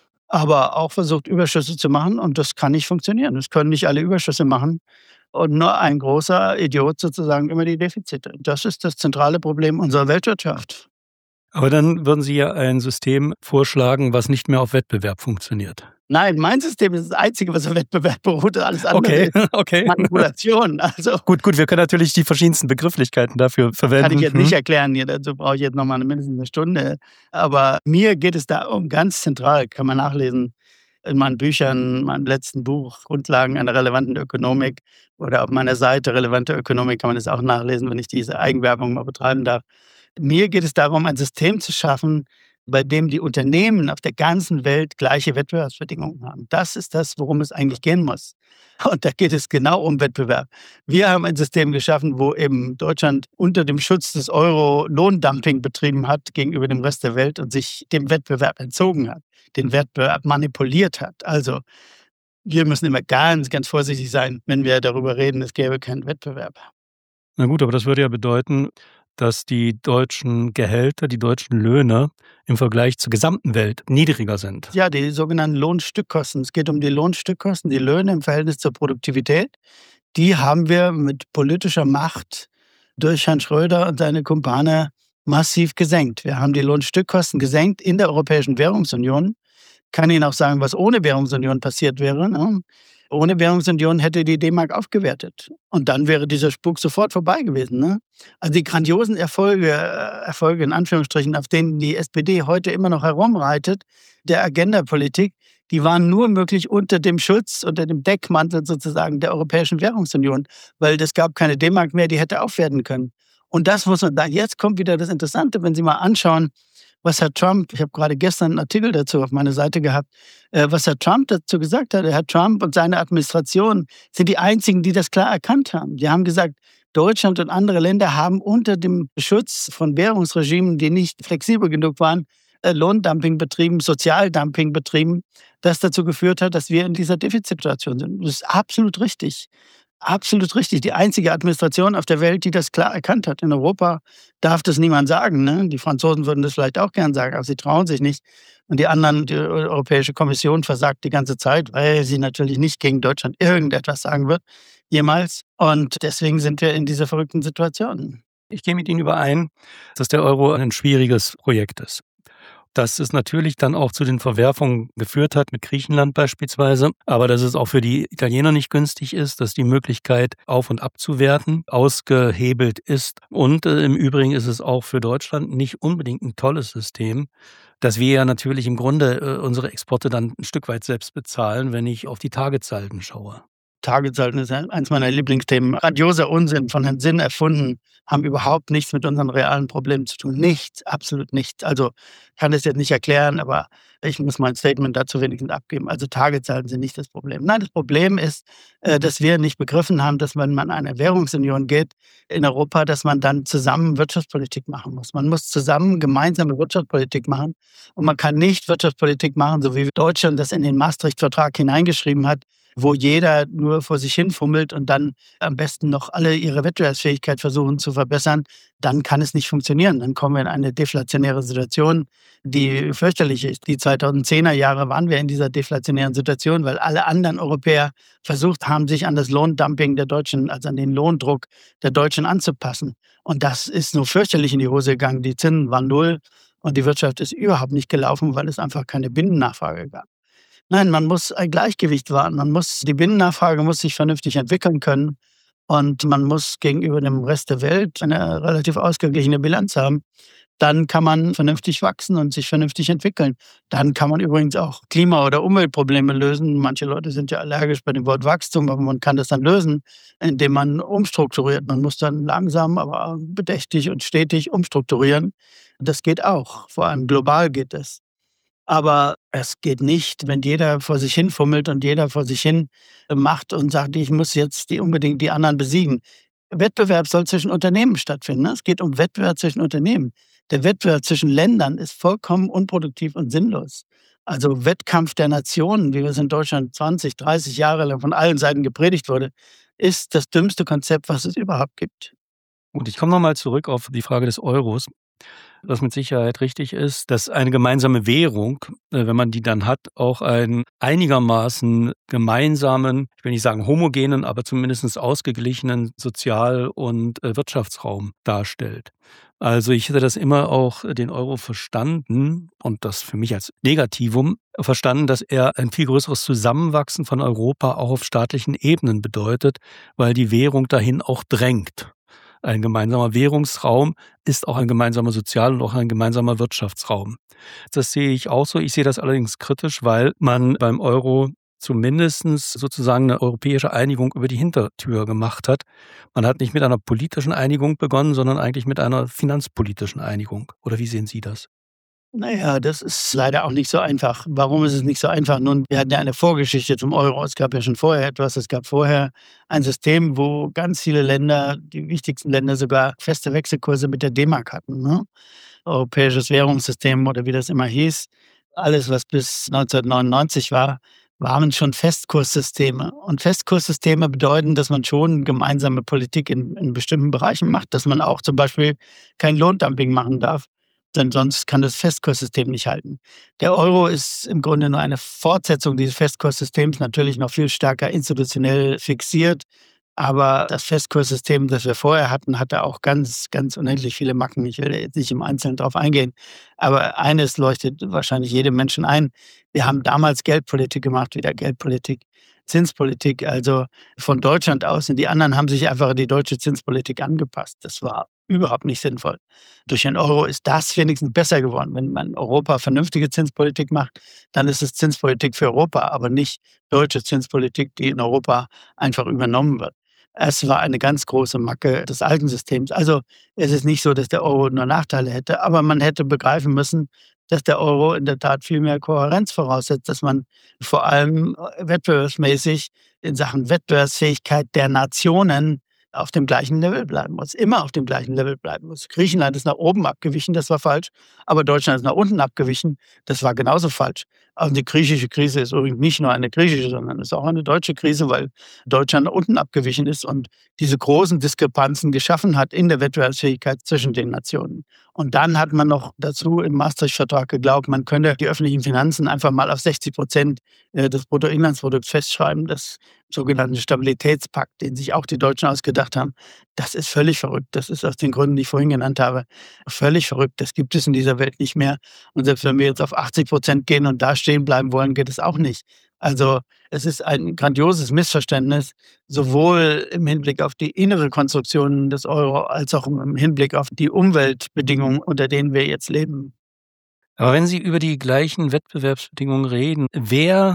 aber auch versucht, Überschüsse zu machen. Und das kann nicht funktionieren. Es können nicht alle Überschüsse machen. Und nur ein großer Idiot sozusagen immer die Defizite. Das ist das zentrale Problem unserer Weltwirtschaft. Aber dann würden Sie ja ein System vorschlagen, was nicht mehr auf Wettbewerb funktioniert. Nein, mein System ist das Einzige, was auf Wettbewerb beruht. Alles andere ist Manipulation. Also, gut, wir können natürlich die verschiedensten Begrifflichkeiten dafür verwenden. Kann ich jetzt nicht erklären. Dazu brauche ich jetzt nochmal mindestens eine Stunde. Aber mir geht es da ganz zentral, kann man nachlesen, in meinen Büchern, meinem letzten Buch, Grundlagen einer relevanten Ökonomik, oder auf meiner Seite relevante Ökonomik kann man das auch nachlesen, wenn ich diese Eigenwerbung mal betreiben darf. Mir geht es darum, ein System zu schaffen, bei dem die Unternehmen auf der ganzen Welt gleiche Wettbewerbsbedingungen haben. Das ist das, worum es eigentlich gehen muss. Und da geht es genau um Wettbewerb. Wir haben ein System geschaffen, wo eben Deutschland unter dem Schutz des Euro Lohndumping betrieben hat gegenüber dem Rest der Welt und sich dem Wettbewerb entzogen hat, den Wettbewerb manipuliert hat. Also wir müssen immer ganz, ganz vorsichtig sein, wenn wir darüber reden, es gäbe keinen Wettbewerb. Na gut, aber das würde ja bedeuten, dass die deutschen Gehälter, die deutschen Löhne im Vergleich zur gesamten Welt niedriger sind. Ja, die sogenannten Lohnstückkosten. Es geht um die Lohnstückkosten, die Löhne im Verhältnis zur Produktivität. Die haben wir mit politischer Macht durch Herrn Schröder und seine Kumpane massiv gesenkt. Wir haben die Lohnstückkosten gesenkt in der Europäischen Währungsunion. Ich kann Ihnen auch sagen, was ohne Währungsunion passiert wäre. Ne? Ohne Währungsunion hätte die D-Mark aufgewertet. Und dann wäre dieser Spuk sofort vorbei gewesen. Ne? Also die grandiosen Erfolge in Anführungsstrichen, auf denen die SPD heute immer noch herumreitet, der Agenda-Politik, die waren nur möglich unter dem Schutz, unter dem Deckmantel sozusagen der Europäischen Währungsunion. Weil es gab keine D-Mark mehr, die hätte aufwerten können. Und das muss man da. Jetzt kommt wieder das Interessante, wenn Sie mal anschauen, was Herr Trump, ich habe gerade gestern einen Artikel dazu auf meiner Seite gehabt, was Herr Trump dazu gesagt hat. Herr Trump und seine Administration sind die einzigen, die das klar erkannt haben. Die haben gesagt, Deutschland und andere Länder haben unter dem Schutz von Währungsregimen, die nicht flexibel genug waren, Lohndumping betrieben, Sozialdumping betrieben, das dazu geführt hat, dass wir in dieser Defizitsituation sind. Das ist absolut richtig. Absolut richtig. Die einzige Administration auf der Welt, die das klar erkannt hat. In Europa darf das niemand sagen. Ne? Die Franzosen würden das vielleicht auch gern sagen, aber sie trauen sich nicht. Und die anderen, die Europäische Kommission versagt die ganze Zeit, weil sie natürlich nicht gegen Deutschland irgendetwas sagen wird, jemals. Und deswegen sind wir in dieser verrückten Situation. Ich gehe mit Ihnen überein, dass der Euro ein schwieriges Projekt ist. Dass es natürlich dann auch zu den Verwerfungen geführt hat, mit Griechenland beispielsweise, aber dass es auch für die Italiener nicht günstig ist, dass die Möglichkeit auf- und abzuwerten ausgehebelt ist. Und im Übrigen ist es auch für Deutschland nicht unbedingt ein tolles System, dass wir ja natürlich im Grunde unsere Exporte dann ein Stück weit selbst bezahlen, wenn ich auf die Tagezahlen schaue. Tageszeiten ist eins meiner Lieblingsthemen. Grandioser Unsinn, von Herrn Sinn erfunden, haben überhaupt nichts mit unseren realen Problemen zu tun. Nichts, absolut nichts. Also ich kann das jetzt nicht erklären, aber ich muss mein Statement dazu wenigstens abgeben. Also Tageszeiten sind nicht das Problem. Nein, das Problem ist, dass wir nicht begriffen haben, dass wenn man eine Währungsunion geht in Europa, dass man dann zusammen Wirtschaftspolitik machen muss. Man muss zusammen gemeinsame Wirtschaftspolitik machen. Und man kann nicht Wirtschaftspolitik machen, so wie Deutschland das in den Maastricht-Vertrag hineingeschrieben hat, wo jeder nur vor sich hin fummelt und dann am besten noch alle ihre Wettbewerbsfähigkeit versuchen zu verbessern, dann kann es nicht funktionieren. Dann kommen wir in eine deflationäre Situation, die fürchterlich ist. Die 2010er Jahre waren wir in dieser deflationären Situation, weil alle anderen Europäer versucht haben, sich an das Lohndumping der Deutschen, also an den Lohndruck der Deutschen anzupassen. Und das ist nur fürchterlich in die Hose gegangen. Die Zinsen waren null und die Wirtschaft ist überhaupt nicht gelaufen, weil es einfach keine Binnennachfrage gab. Nein, man muss ein Gleichgewicht wahren. Die Binnennachfrage muss sich vernünftig entwickeln können und man muss gegenüber dem Rest der Welt eine relativ ausgeglichene Bilanz haben. Dann kann man vernünftig wachsen und sich vernünftig entwickeln. Dann kann man übrigens auch Klima- oder Umweltprobleme lösen. Manche Leute sind ja allergisch bei dem Wort Wachstum, aber man kann das dann lösen, indem man umstrukturiert. Man muss dann langsam, aber bedächtig und stetig umstrukturieren. Das geht auch. Vor allem global geht das. Aber es geht nicht, wenn jeder vor sich hin fummelt und jeder vor sich hin macht und sagt, ich muss jetzt unbedingt die anderen besiegen. Wettbewerb soll zwischen Unternehmen stattfinden. Es geht um Wettbewerb zwischen Unternehmen. Der Wettbewerb zwischen Ländern ist vollkommen unproduktiv und sinnlos. Also Wettkampf der Nationen, wie es in Deutschland 20, 30 Jahre lang von allen Seiten gepredigt wurde, ist das dümmste Konzept, was es überhaupt gibt. Und ich komme nochmal zurück auf die Frage des Euros. Was mit Sicherheit richtig ist, dass eine gemeinsame Währung, wenn man die dann hat, auch einen einigermaßen gemeinsamen, ich will nicht sagen homogenen, aber zumindest ausgeglichenen Sozial- und Wirtschaftsraum darstellt. Also ich hätte das immer auch den Euro verstanden und das für mich als Negativum verstanden, dass er ein viel größeres Zusammenwachsen von Europa auch auf staatlichen Ebenen bedeutet, weil die Währung dahin auch drängt. Ein gemeinsamer Währungsraum ist auch ein gemeinsamer Sozial- und auch ein gemeinsamer Wirtschaftsraum. Das sehe ich auch so. Ich sehe das allerdings kritisch, weil man beim Euro zumindest sozusagen eine europäische Einigung über die Hintertür gemacht hat. Man hat nicht mit einer politischen Einigung begonnen, sondern eigentlich mit einer finanzpolitischen Einigung. Oder wie sehen Sie das? Naja, das ist leider auch nicht so einfach. Warum ist es nicht so einfach? Nun, wir hatten ja eine Vorgeschichte zum Euro. Es gab ja schon vorher etwas. Es gab vorher ein System, wo ganz viele Länder, die wichtigsten Länder sogar feste Wechselkurse mit der D-Mark hatten. Ne? Europäisches Währungssystem oder wie das immer hieß. Alles, was bis 1999 war, waren schon Festkurssysteme. Und Festkurssysteme bedeuten, dass man schon gemeinsame Politik in bestimmten Bereichen macht, dass man auch zum Beispiel kein Lohndumping machen darf. Denn sonst kann das Festkurssystem nicht halten. Der Euro ist im Grunde nur eine Fortsetzung dieses Festkurssystems, natürlich noch viel stärker institutionell fixiert. Aber das Festkurssystem, das wir vorher hatten, hatte auch ganz, ganz unendlich viele Macken. Ich will jetzt nicht im Einzelnen darauf eingehen. Aber eines leuchtet wahrscheinlich jedem Menschen ein. Wir haben damals Geldpolitik gemacht, wieder Geldpolitik, Zinspolitik. Also von Deutschland aus. Und die anderen haben sich einfach an die deutsche Zinspolitik angepasst. Das war überhaupt nicht sinnvoll. Durch den Euro ist das wenigstens besser geworden. Wenn man in Europa vernünftige Zinspolitik macht, dann ist es Zinspolitik für Europa, aber nicht deutsche Zinspolitik, die in Europa einfach übernommen wird. Es war eine ganz große Macke des alten Systems. Also es ist nicht so, dass der Euro nur Nachteile hätte, aber man hätte begreifen müssen, dass der Euro in der Tat viel mehr Kohärenz voraussetzt, dass man vor allem wettbewerbsmäßig in Sachen Wettbewerbsfähigkeit der Nationen auf dem gleichen Level bleiben muss, immer auf dem gleichen Level bleiben muss. Griechenland ist nach oben abgewichen, das war falsch, aber Deutschland ist nach unten abgewichen, das war genauso falsch. Also die griechische Krise ist übrigens nicht nur eine griechische, sondern ist auch eine deutsche Krise, weil Deutschland nach unten abgewichen ist und diese großen Diskrepanzen geschaffen hat in der Wettbewerbsfähigkeit zwischen den Nationen. Und dann hat man noch dazu im Maastricht-Vertrag geglaubt, man könne die öffentlichen Finanzen einfach mal auf 60% des Bruttoinlandsprodukts festschreiben, das sogenannten Stabilitätspakt, den sich auch die Deutschen ausgedacht haben. Das ist völlig verrückt. Das ist aus den Gründen, die ich vorhin genannt habe, völlig verrückt. Das gibt es in dieser Welt nicht mehr. Und selbst wenn wir jetzt auf 80% gehen und da stehen bleiben wollen, geht es auch nicht. Also es ist ein grandioses Missverständnis, sowohl im Hinblick auf die innere Konstruktion des Euro als auch im Hinblick auf die Umweltbedingungen, unter denen wir jetzt leben. Aber wenn Sie über die gleichen Wettbewerbsbedingungen reden, wer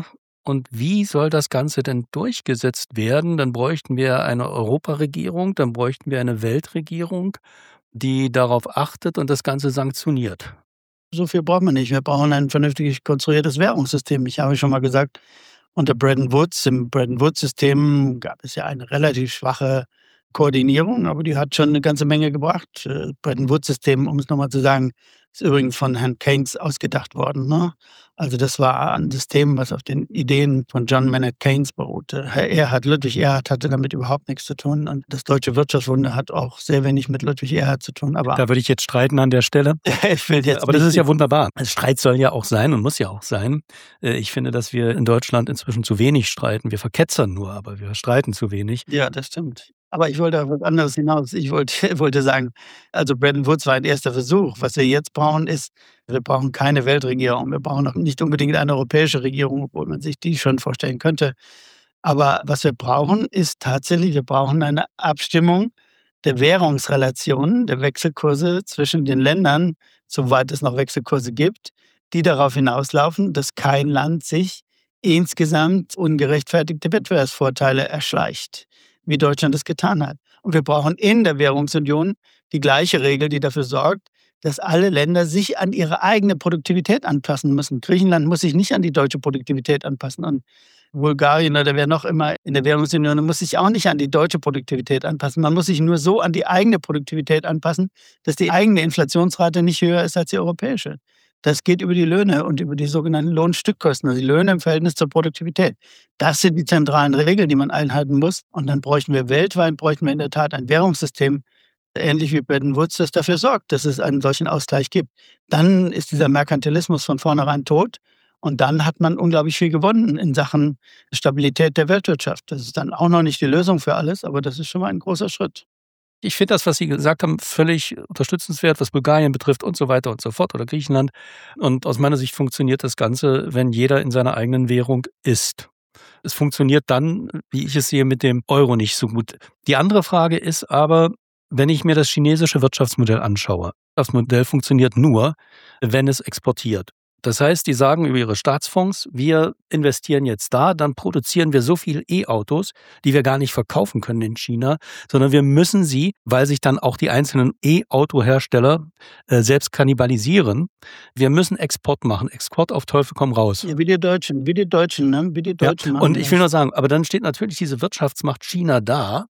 Und wie soll das Ganze denn durchgesetzt werden? Dann bräuchten wir eine Europaregierung, dann bräuchten wir eine Weltregierung, die darauf achtet und das Ganze sanktioniert. So viel brauchen wir nicht. Wir brauchen ein vernünftig konstruiertes Währungssystem. Ich habe schon mal gesagt, unter Bretton Woods, im Bretton Woods-System gab es ja eine relativ schwache Koordinierung, aber die hat schon eine ganze Menge gebracht. Bretton Woods-System, um es nochmal zu sagen, ist übrigens von Herrn Keynes ausgedacht worden. Ne? Also das war ein System, was auf den Ideen von John Maynard Keynes beruhte. Ludwig Erhard hatte damit überhaupt nichts zu tun und das Deutsche Wirtschaftswunder hat auch sehr wenig mit Ludwig Erhard zu tun. Aber da würde ich jetzt streiten an der Stelle. Aber das ist ja wunderbar. Streit soll ja auch sein und muss ja auch sein. Ich finde, dass wir in Deutschland inzwischen zu wenig streiten. Wir verketzern nur, aber wir streiten zu wenig. Ja, das stimmt. Aber ich wollte auf was anderes hinaus. Ich wollte sagen, also Bretton Woods war ein erster Versuch. Was wir jetzt brauchen, ist, wir brauchen keine Weltregierung. Wir brauchen auch nicht unbedingt eine europäische Regierung, obwohl man sich die schon vorstellen könnte. Aber was wir brauchen, ist tatsächlich, wir brauchen eine Abstimmung der Währungsrelationen, der Wechselkurse zwischen den Ländern, soweit es noch Wechselkurse gibt, die darauf hinauslaufen, dass kein Land sich insgesamt ungerechtfertigte Wettbewerbsvorteile erschleicht, wie Deutschland es getan hat. Und wir brauchen in der Währungsunion die gleiche Regel, die dafür sorgt, dass alle Länder sich an ihre eigene Produktivität anpassen müssen. Griechenland muss sich nicht an die deutsche Produktivität anpassen und Bulgarien oder wer noch immer in der Währungsunion muss sich auch nicht an die deutsche Produktivität anpassen. Man muss sich nur so an die eigene Produktivität anpassen, dass die eigene Inflationsrate nicht höher ist als die europäische. Das geht über die Löhne und über die sogenannten Lohnstückkosten, also die Löhne im Verhältnis zur Produktivität. Das sind die zentralen Regeln, die man einhalten muss. Und dann bräuchten wir in der Tat ein Währungssystem, ähnlich wie Bretton Woods, das dafür sorgt, dass es einen solchen Ausgleich gibt. Dann ist dieser Merkantilismus von vornherein tot. Und dann hat man unglaublich viel gewonnen in Sachen Stabilität der Weltwirtschaft. Das ist dann auch noch nicht die Lösung für alles, aber das ist schon mal ein großer Schritt. Ich finde das, was Sie gesagt haben, völlig unterstützenswert, was Bulgarien betrifft und so weiter und so fort oder Griechenland. Und aus meiner Sicht funktioniert das Ganze, wenn jeder in seiner eigenen Währung ist. Es funktioniert dann, wie ich es sehe, mit dem Euro nicht so gut. Die andere Frage ist aber, wenn ich mir das chinesische Wirtschaftsmodell anschaue, das Modell funktioniert nur, wenn es exportiert. Das heißt, die sagen über ihre Staatsfonds, wir investieren jetzt da, dann produzieren wir so viel E-Autos, die wir gar nicht verkaufen können in China, sondern wir müssen sie, weil sich dann auch die einzelnen E-Auto-Hersteller selbst kannibalisieren, wir müssen Export machen. Export auf Teufel komm raus. Ja, wie die Deutschen, ne? Ja, und ich will nur sagen, aber dann steht natürlich diese Wirtschaftsmacht China da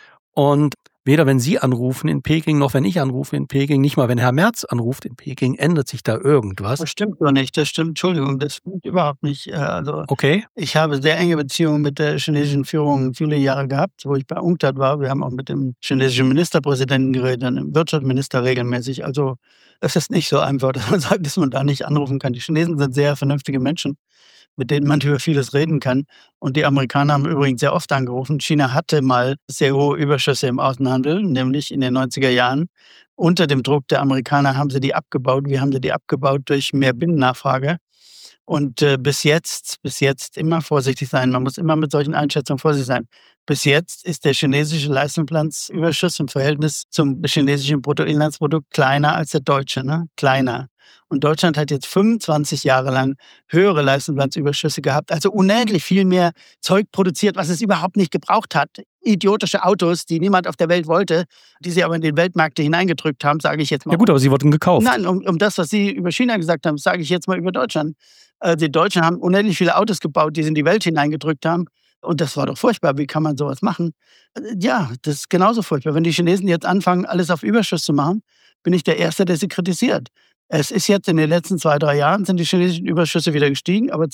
und weder wenn Sie anrufen in Peking, noch wenn ich anrufe in Peking, nicht mal wenn Herr Merz anruft in Peking, ändert sich da irgendwas. Das stimmt doch nicht, Entschuldigung, das stimmt überhaupt nicht. Also okay. Ich habe sehr enge Beziehungen mit der chinesischen Führung viele Jahre gehabt, wo ich bei UNCTAD war. Wir haben auch mit dem chinesischen Ministerpräsidenten geredet, dem Wirtschaftsminister regelmäßig. Also es ist nicht so einfach, dass man sagt, dass man da nicht anrufen kann. Die Chinesen sind sehr vernünftige Menschen, mit denen man über vieles reden kann. Und die Amerikaner haben übrigens sehr oft angerufen. China hatte mal sehr hohe Überschüsse im Außenhandel, nämlich in den 90er Jahren. Unter dem Druck der Amerikaner haben sie die abgebaut. Wie haben sie die abgebaut? Durch mehr Binnennachfrage. Und bis jetzt immer vorsichtig sein. Man muss immer mit solchen Einschätzungen vorsichtig sein. Bis jetzt ist der chinesische Leistungsbilanzüberschuss im Verhältnis zum chinesischen Bruttoinlandsprodukt kleiner als der deutsche, ne? Kleiner. Und Deutschland hat jetzt 25 Jahre lang höhere Leistungsbilanzüberschüsse gehabt, also unendlich viel mehr Zeug produziert, was es überhaupt nicht gebraucht hat. Idiotische Autos, die niemand auf der Welt wollte, die sie aber in den Weltmärkte hineingedrückt haben, sage ich jetzt mal. Ja gut, aber sie wurden gekauft. Nein, um das, was Sie über China gesagt haben, sage ich jetzt mal über Deutschland. Die Deutschen haben unendlich viele Autos gebaut, die sie in die Welt hineingedrückt haben. Und das war doch furchtbar. Wie kann man sowas machen? Ja, das ist genauso furchtbar. Wenn die Chinesen jetzt anfangen, alles auf Überschuss zu machen, bin ich der Erste, der sie kritisiert. Es ist jetzt in den letzten 2-3 Jahren sind die chinesischen Überschüsse wieder gestiegen, aber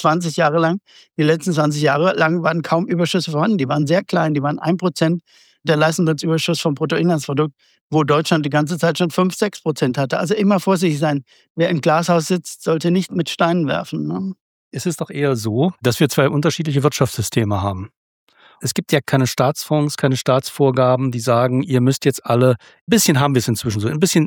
die letzten 20 Jahre lang waren kaum Überschüsse vorhanden. Die waren sehr klein, die waren 1% der Leistungsbilanzüberschuss vom Bruttoinlandsprodukt, wo Deutschland die ganze Zeit schon 5-6% hatte. Also immer vorsichtig sein. Wer im Glashaus sitzt, sollte nicht mit Steinen werfen. Ne? Es ist doch eher so, dass wir 2 unterschiedliche Wirtschaftssysteme haben. Es gibt ja keine Staatsfonds, keine Staatsvorgaben, die sagen, ihr müsst jetzt alle, ein bisschen haben wir es inzwischen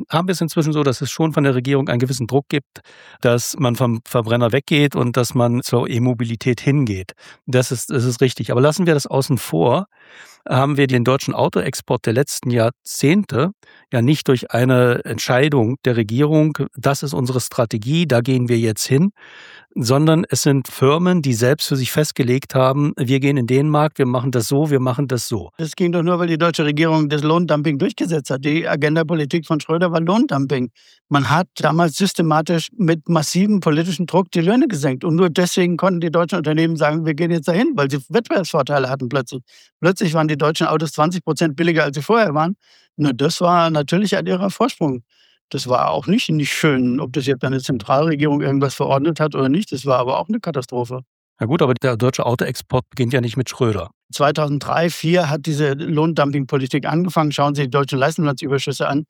so, dass es schon von der Regierung einen gewissen Druck gibt, dass man vom Verbrenner weggeht und dass man zur E-Mobilität hingeht. Das ist richtig. Aber lassen wir das außen vor, haben wir den deutschen Autoexport der letzten Jahrzehnte ja nicht durch eine Entscheidung der Regierung, das ist unsere Strategie, da gehen wir jetzt hin, sondern es sind Firmen, die selbst für sich festgelegt haben, wir gehen in den Markt, wir machen das so, wir machen das so. Das ging doch nur, weil die deutsche Regierung das Lohndumping durchgesetzt hat. Die Agendapolitik von Schröder war Lohndumping. Man hat damals systematisch mit massivem politischen Druck die Löhne gesenkt. Und nur deswegen konnten die deutschen Unternehmen sagen, wir gehen jetzt dahin, weil sie Wettbewerbsvorteile hatten plötzlich. Plötzlich waren die deutschen Autos 20% billiger, als sie vorher waren. Na, das war natürlich ein irrer Vorsprung. Das war auch nicht schön, ob das jetzt eine Zentralregierung irgendwas verordnet hat oder nicht. Das war aber auch eine Katastrophe. Na gut, aber der deutsche Autoexport beginnt ja nicht mit Schröder. 2003, 2004 hat diese Lohndumpingpolitik angefangen. Schauen Sie die deutschen Leistungsbilanzüberschüsse an.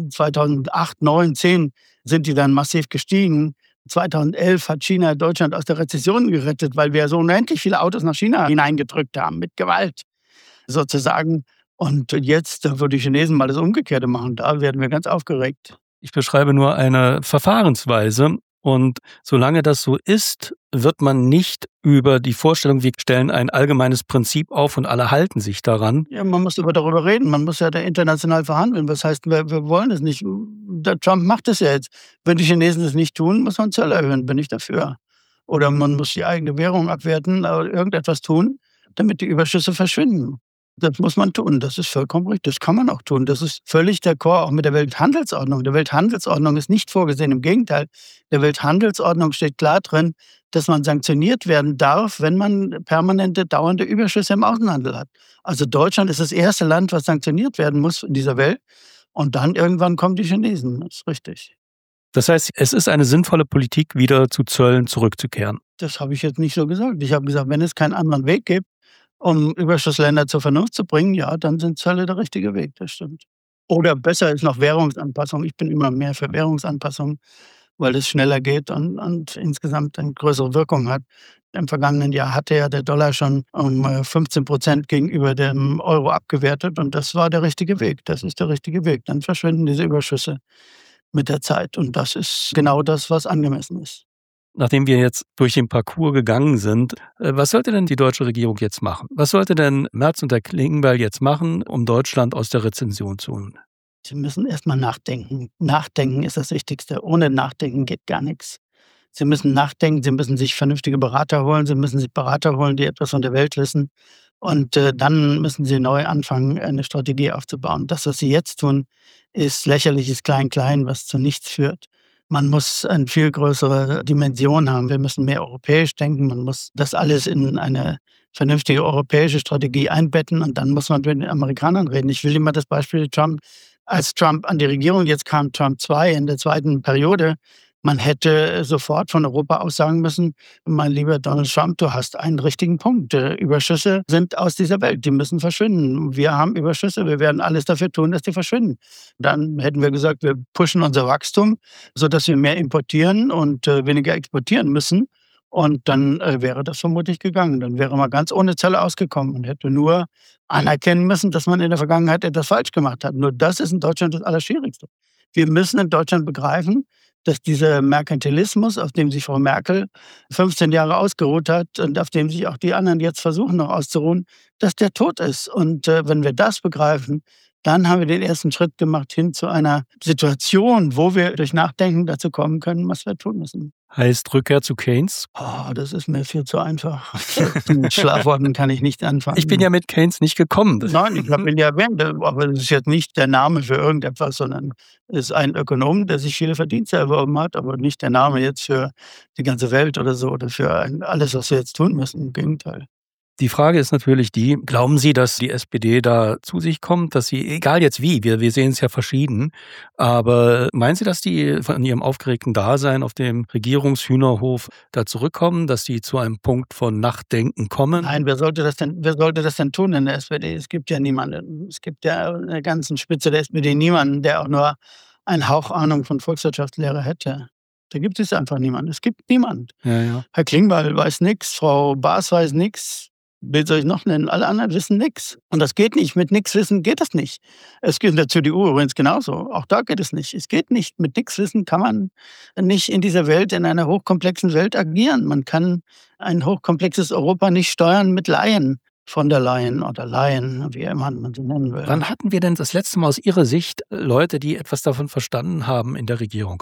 2008, 2009, 2010 sind die dann massiv gestiegen. 2011 hat China Deutschland aus der Rezession gerettet, weil wir so unendlich viele Autos nach China hineingedrückt haben, mit Gewalt sozusagen. Und jetzt, wo die Chinesen mal das Umgekehrte machen, da werden wir ganz aufgeregt. Ich beschreibe nur eine Verfahrensweise und solange das so ist, wird man nicht über die Vorstellung, wir stellen ein allgemeines Prinzip auf und alle halten sich daran. Ja, man muss aber darüber reden, man muss ja da international verhandeln. Was heißt, wir wollen es nicht. Der Trump macht es ja jetzt. Wenn die Chinesen es nicht tun, muss man Zölle erhöhen, bin ich dafür. Oder man muss die eigene Währung abwerten, oder irgendetwas tun, damit die Überschüsse verschwinden. Das muss man tun, das ist vollkommen richtig, das kann man auch tun. Das ist völlig d'accord auch mit der Welthandelsordnung. Der Welthandelsordnung ist nicht vorgesehen, im Gegenteil. Der Welthandelsordnung steht klar drin, dass man sanktioniert werden darf, wenn man permanente, dauernde Überschüsse im Außenhandel hat. Also Deutschland ist das erste Land, was sanktioniert werden muss in dieser Welt. Und dann irgendwann kommen die Chinesen, das ist richtig. Das heißt, es ist eine sinnvolle Politik, wieder zu Zöllen zurückzukehren. Das habe ich jetzt nicht so gesagt. Ich habe gesagt, wenn es keinen anderen Weg gibt, um Überschussländer zur Vernunft zu bringen, ja, dann sind Zölle der richtige Weg, das stimmt. Oder besser ist noch Währungsanpassung. Ich bin immer mehr für Währungsanpassung, weil es schneller geht und insgesamt eine größere Wirkung hat. Im vergangenen Jahr hatte ja der Dollar schon um 15% gegenüber dem Euro abgewertet und das war der richtige Weg. Das ist der richtige Weg. Dann verschwinden diese Überschüsse mit der Zeit und das ist genau das, was angemessen ist. Nachdem wir jetzt durch den Parcours gegangen sind, was sollte denn die deutsche Regierung jetzt machen? Was sollte denn Merz und der Klingbeil jetzt machen, um Deutschland aus der Rezession zu holen? Sie müssen erstmal nachdenken. Nachdenken ist das Wichtigste. Ohne Nachdenken geht gar nichts. Sie müssen nachdenken, Sie müssen sich vernünftige Berater holen, Sie müssen sich Berater holen, die etwas von der Welt wissen. Und dann müssen Sie neu anfangen, eine Strategie aufzubauen. Das, was Sie jetzt tun, ist lächerliches Klein-Klein, was zu nichts führt. Man muss eine viel größere Dimension haben. Wir müssen mehr europäisch denken. Man muss das alles in eine vernünftige europäische Strategie einbetten. Und dann muss man mit den Amerikanern reden. Ich will immer das Beispiel Trump. Als Trump an die Regierung jetzt kam, Trump 2 in der zweiten Periode, man hätte sofort von Europa aus sagen müssen, mein lieber Donald Trump, du hast einen richtigen Punkt. Überschüsse sind aus dieser Welt, die müssen verschwinden. Wir haben Überschüsse, wir werden alles dafür tun, dass die verschwinden. Dann hätten wir gesagt, wir pushen unser Wachstum, sodass wir mehr importieren und weniger exportieren müssen. Und dann wäre das vermutlich gegangen. Dann wäre man ganz ohne Zölle ausgekommen und hätte nur anerkennen müssen, dass man in der Vergangenheit etwas falsch gemacht hat. Nur das ist in Deutschland das Allerschwierigste. Wir müssen in Deutschland begreifen, dass dieser Merkantilismus, auf dem sich Frau Merkel 15 Jahre ausgeruht hat und auf dem sich auch die anderen jetzt versuchen noch auszuruhen, dass der tot ist. Und wenn wir das begreifen, dann haben wir den ersten Schritt gemacht hin zu einer Situation, wo wir durch Nachdenken dazu kommen können, was wir tun müssen. Heißt Rückkehr zu Keynes? Oh, das ist mir viel zu einfach. Mit Schlagworten kann ich nicht anfangen. Ich bin ja mit Keynes nicht gekommen. Nein, ich habe ihn ja erwähnt, aber das ist jetzt nicht der Name für irgendetwas, sondern ist ein Ökonom, der sich viele Verdienste erworben hat, aber nicht der Name jetzt für die ganze Welt oder so oder für alles, was wir jetzt tun müssen. Im Gegenteil. Die Frage ist natürlich die, glauben Sie, dass die SPD da zu sich kommt, dass sie, egal jetzt wie, wir sehen es ja verschieden, aber meinen Sie, dass die von ihrem aufgeregten Dasein auf dem Regierungshühnerhof da zurückkommen, dass die zu einem Punkt von Nachdenken kommen? Nein, wer sollte das denn tun in der SPD? Es gibt ja niemanden. Es gibt ja in der ganzen Spitze der SPD niemanden, der auch nur einen Hauch Ahnung von Volkswirtschaftslehre hätte. Da gibt es einfach niemanden. Es gibt niemanden. Ja. Herr Klingbeil weiß nichts, Frau Baas weiß nichts. Wen soll ich noch nennen? Alle anderen wissen nichts. Und das geht nicht. Mit nichts wissen geht das nicht. Es geht in der CDU übrigens genauso. Auch da geht es nicht. Es geht nicht. Mit nichts wissen kann man nicht in dieser Welt, in einer hochkomplexen Welt agieren. Man kann ein hochkomplexes Europa nicht steuern mit Laien. Von der Leyen oder Laien, wie immer man sie nennen will. Wann hatten wir denn das letzte Mal aus Ihrer Sicht Leute, die etwas davon verstanden haben in der Regierung?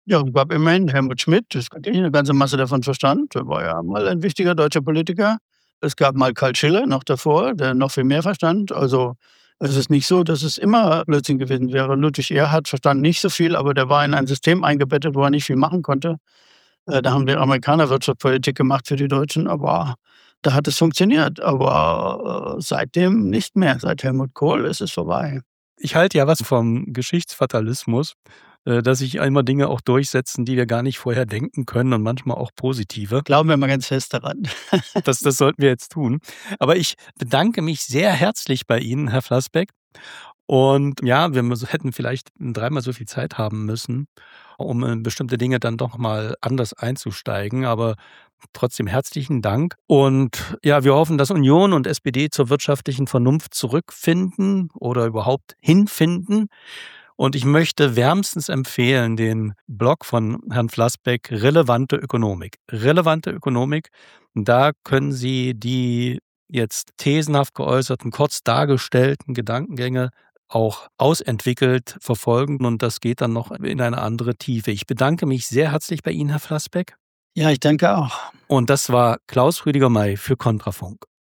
Ja, und gab immerhin Helmut Schmidt, das hat eine ganze Masse davon verstand. Der war ja mal ein wichtiger deutscher Politiker. Es gab mal Karl Schiller noch davor, der noch viel mehr verstand. Also es ist nicht so, dass es immer Blödsinn gewesen wäre. Ludwig Erhard verstand nicht so viel, aber der war in ein System eingebettet, wo er nicht viel machen konnte. Da haben die Amerikaner Wirtschaftspolitik gemacht für die Deutschen, aber da hat es funktioniert. Aber seitdem nicht mehr. Seit Helmut Kohl ist es vorbei. Ich halte ja was vom Geschichtsfatalismus, dass sich immer Dinge auch durchsetzen, die wir gar nicht vorher denken können und manchmal auch positive. Glauben wir mal ganz fest daran. Das sollten wir jetzt tun. Aber ich bedanke mich sehr herzlich bei Ihnen, Herr Flassbeck. Und ja, wir hätten vielleicht 3-mal so viel Zeit haben müssen, um in bestimmte Dinge dann doch mal anders einzusteigen. Aber trotzdem herzlichen Dank. Und ja, wir hoffen, dass Union und SPD zur wirtschaftlichen Vernunft zurückfinden oder überhaupt hinfinden. Und ich möchte wärmstens empfehlen, den Blog von Herrn Flassbeck, Relevante Ökonomik. Relevante Ökonomik, da können Sie die jetzt thesenhaft geäußerten, kurz dargestellten Gedankengänge auch ausentwickelt verfolgen. Und das geht dann noch in eine andere Tiefe. Ich bedanke mich sehr herzlich bei Ihnen, Herr Flassbeck. Ja, ich danke auch. Und das war Klaus Rüdiger May für Kontrafunk.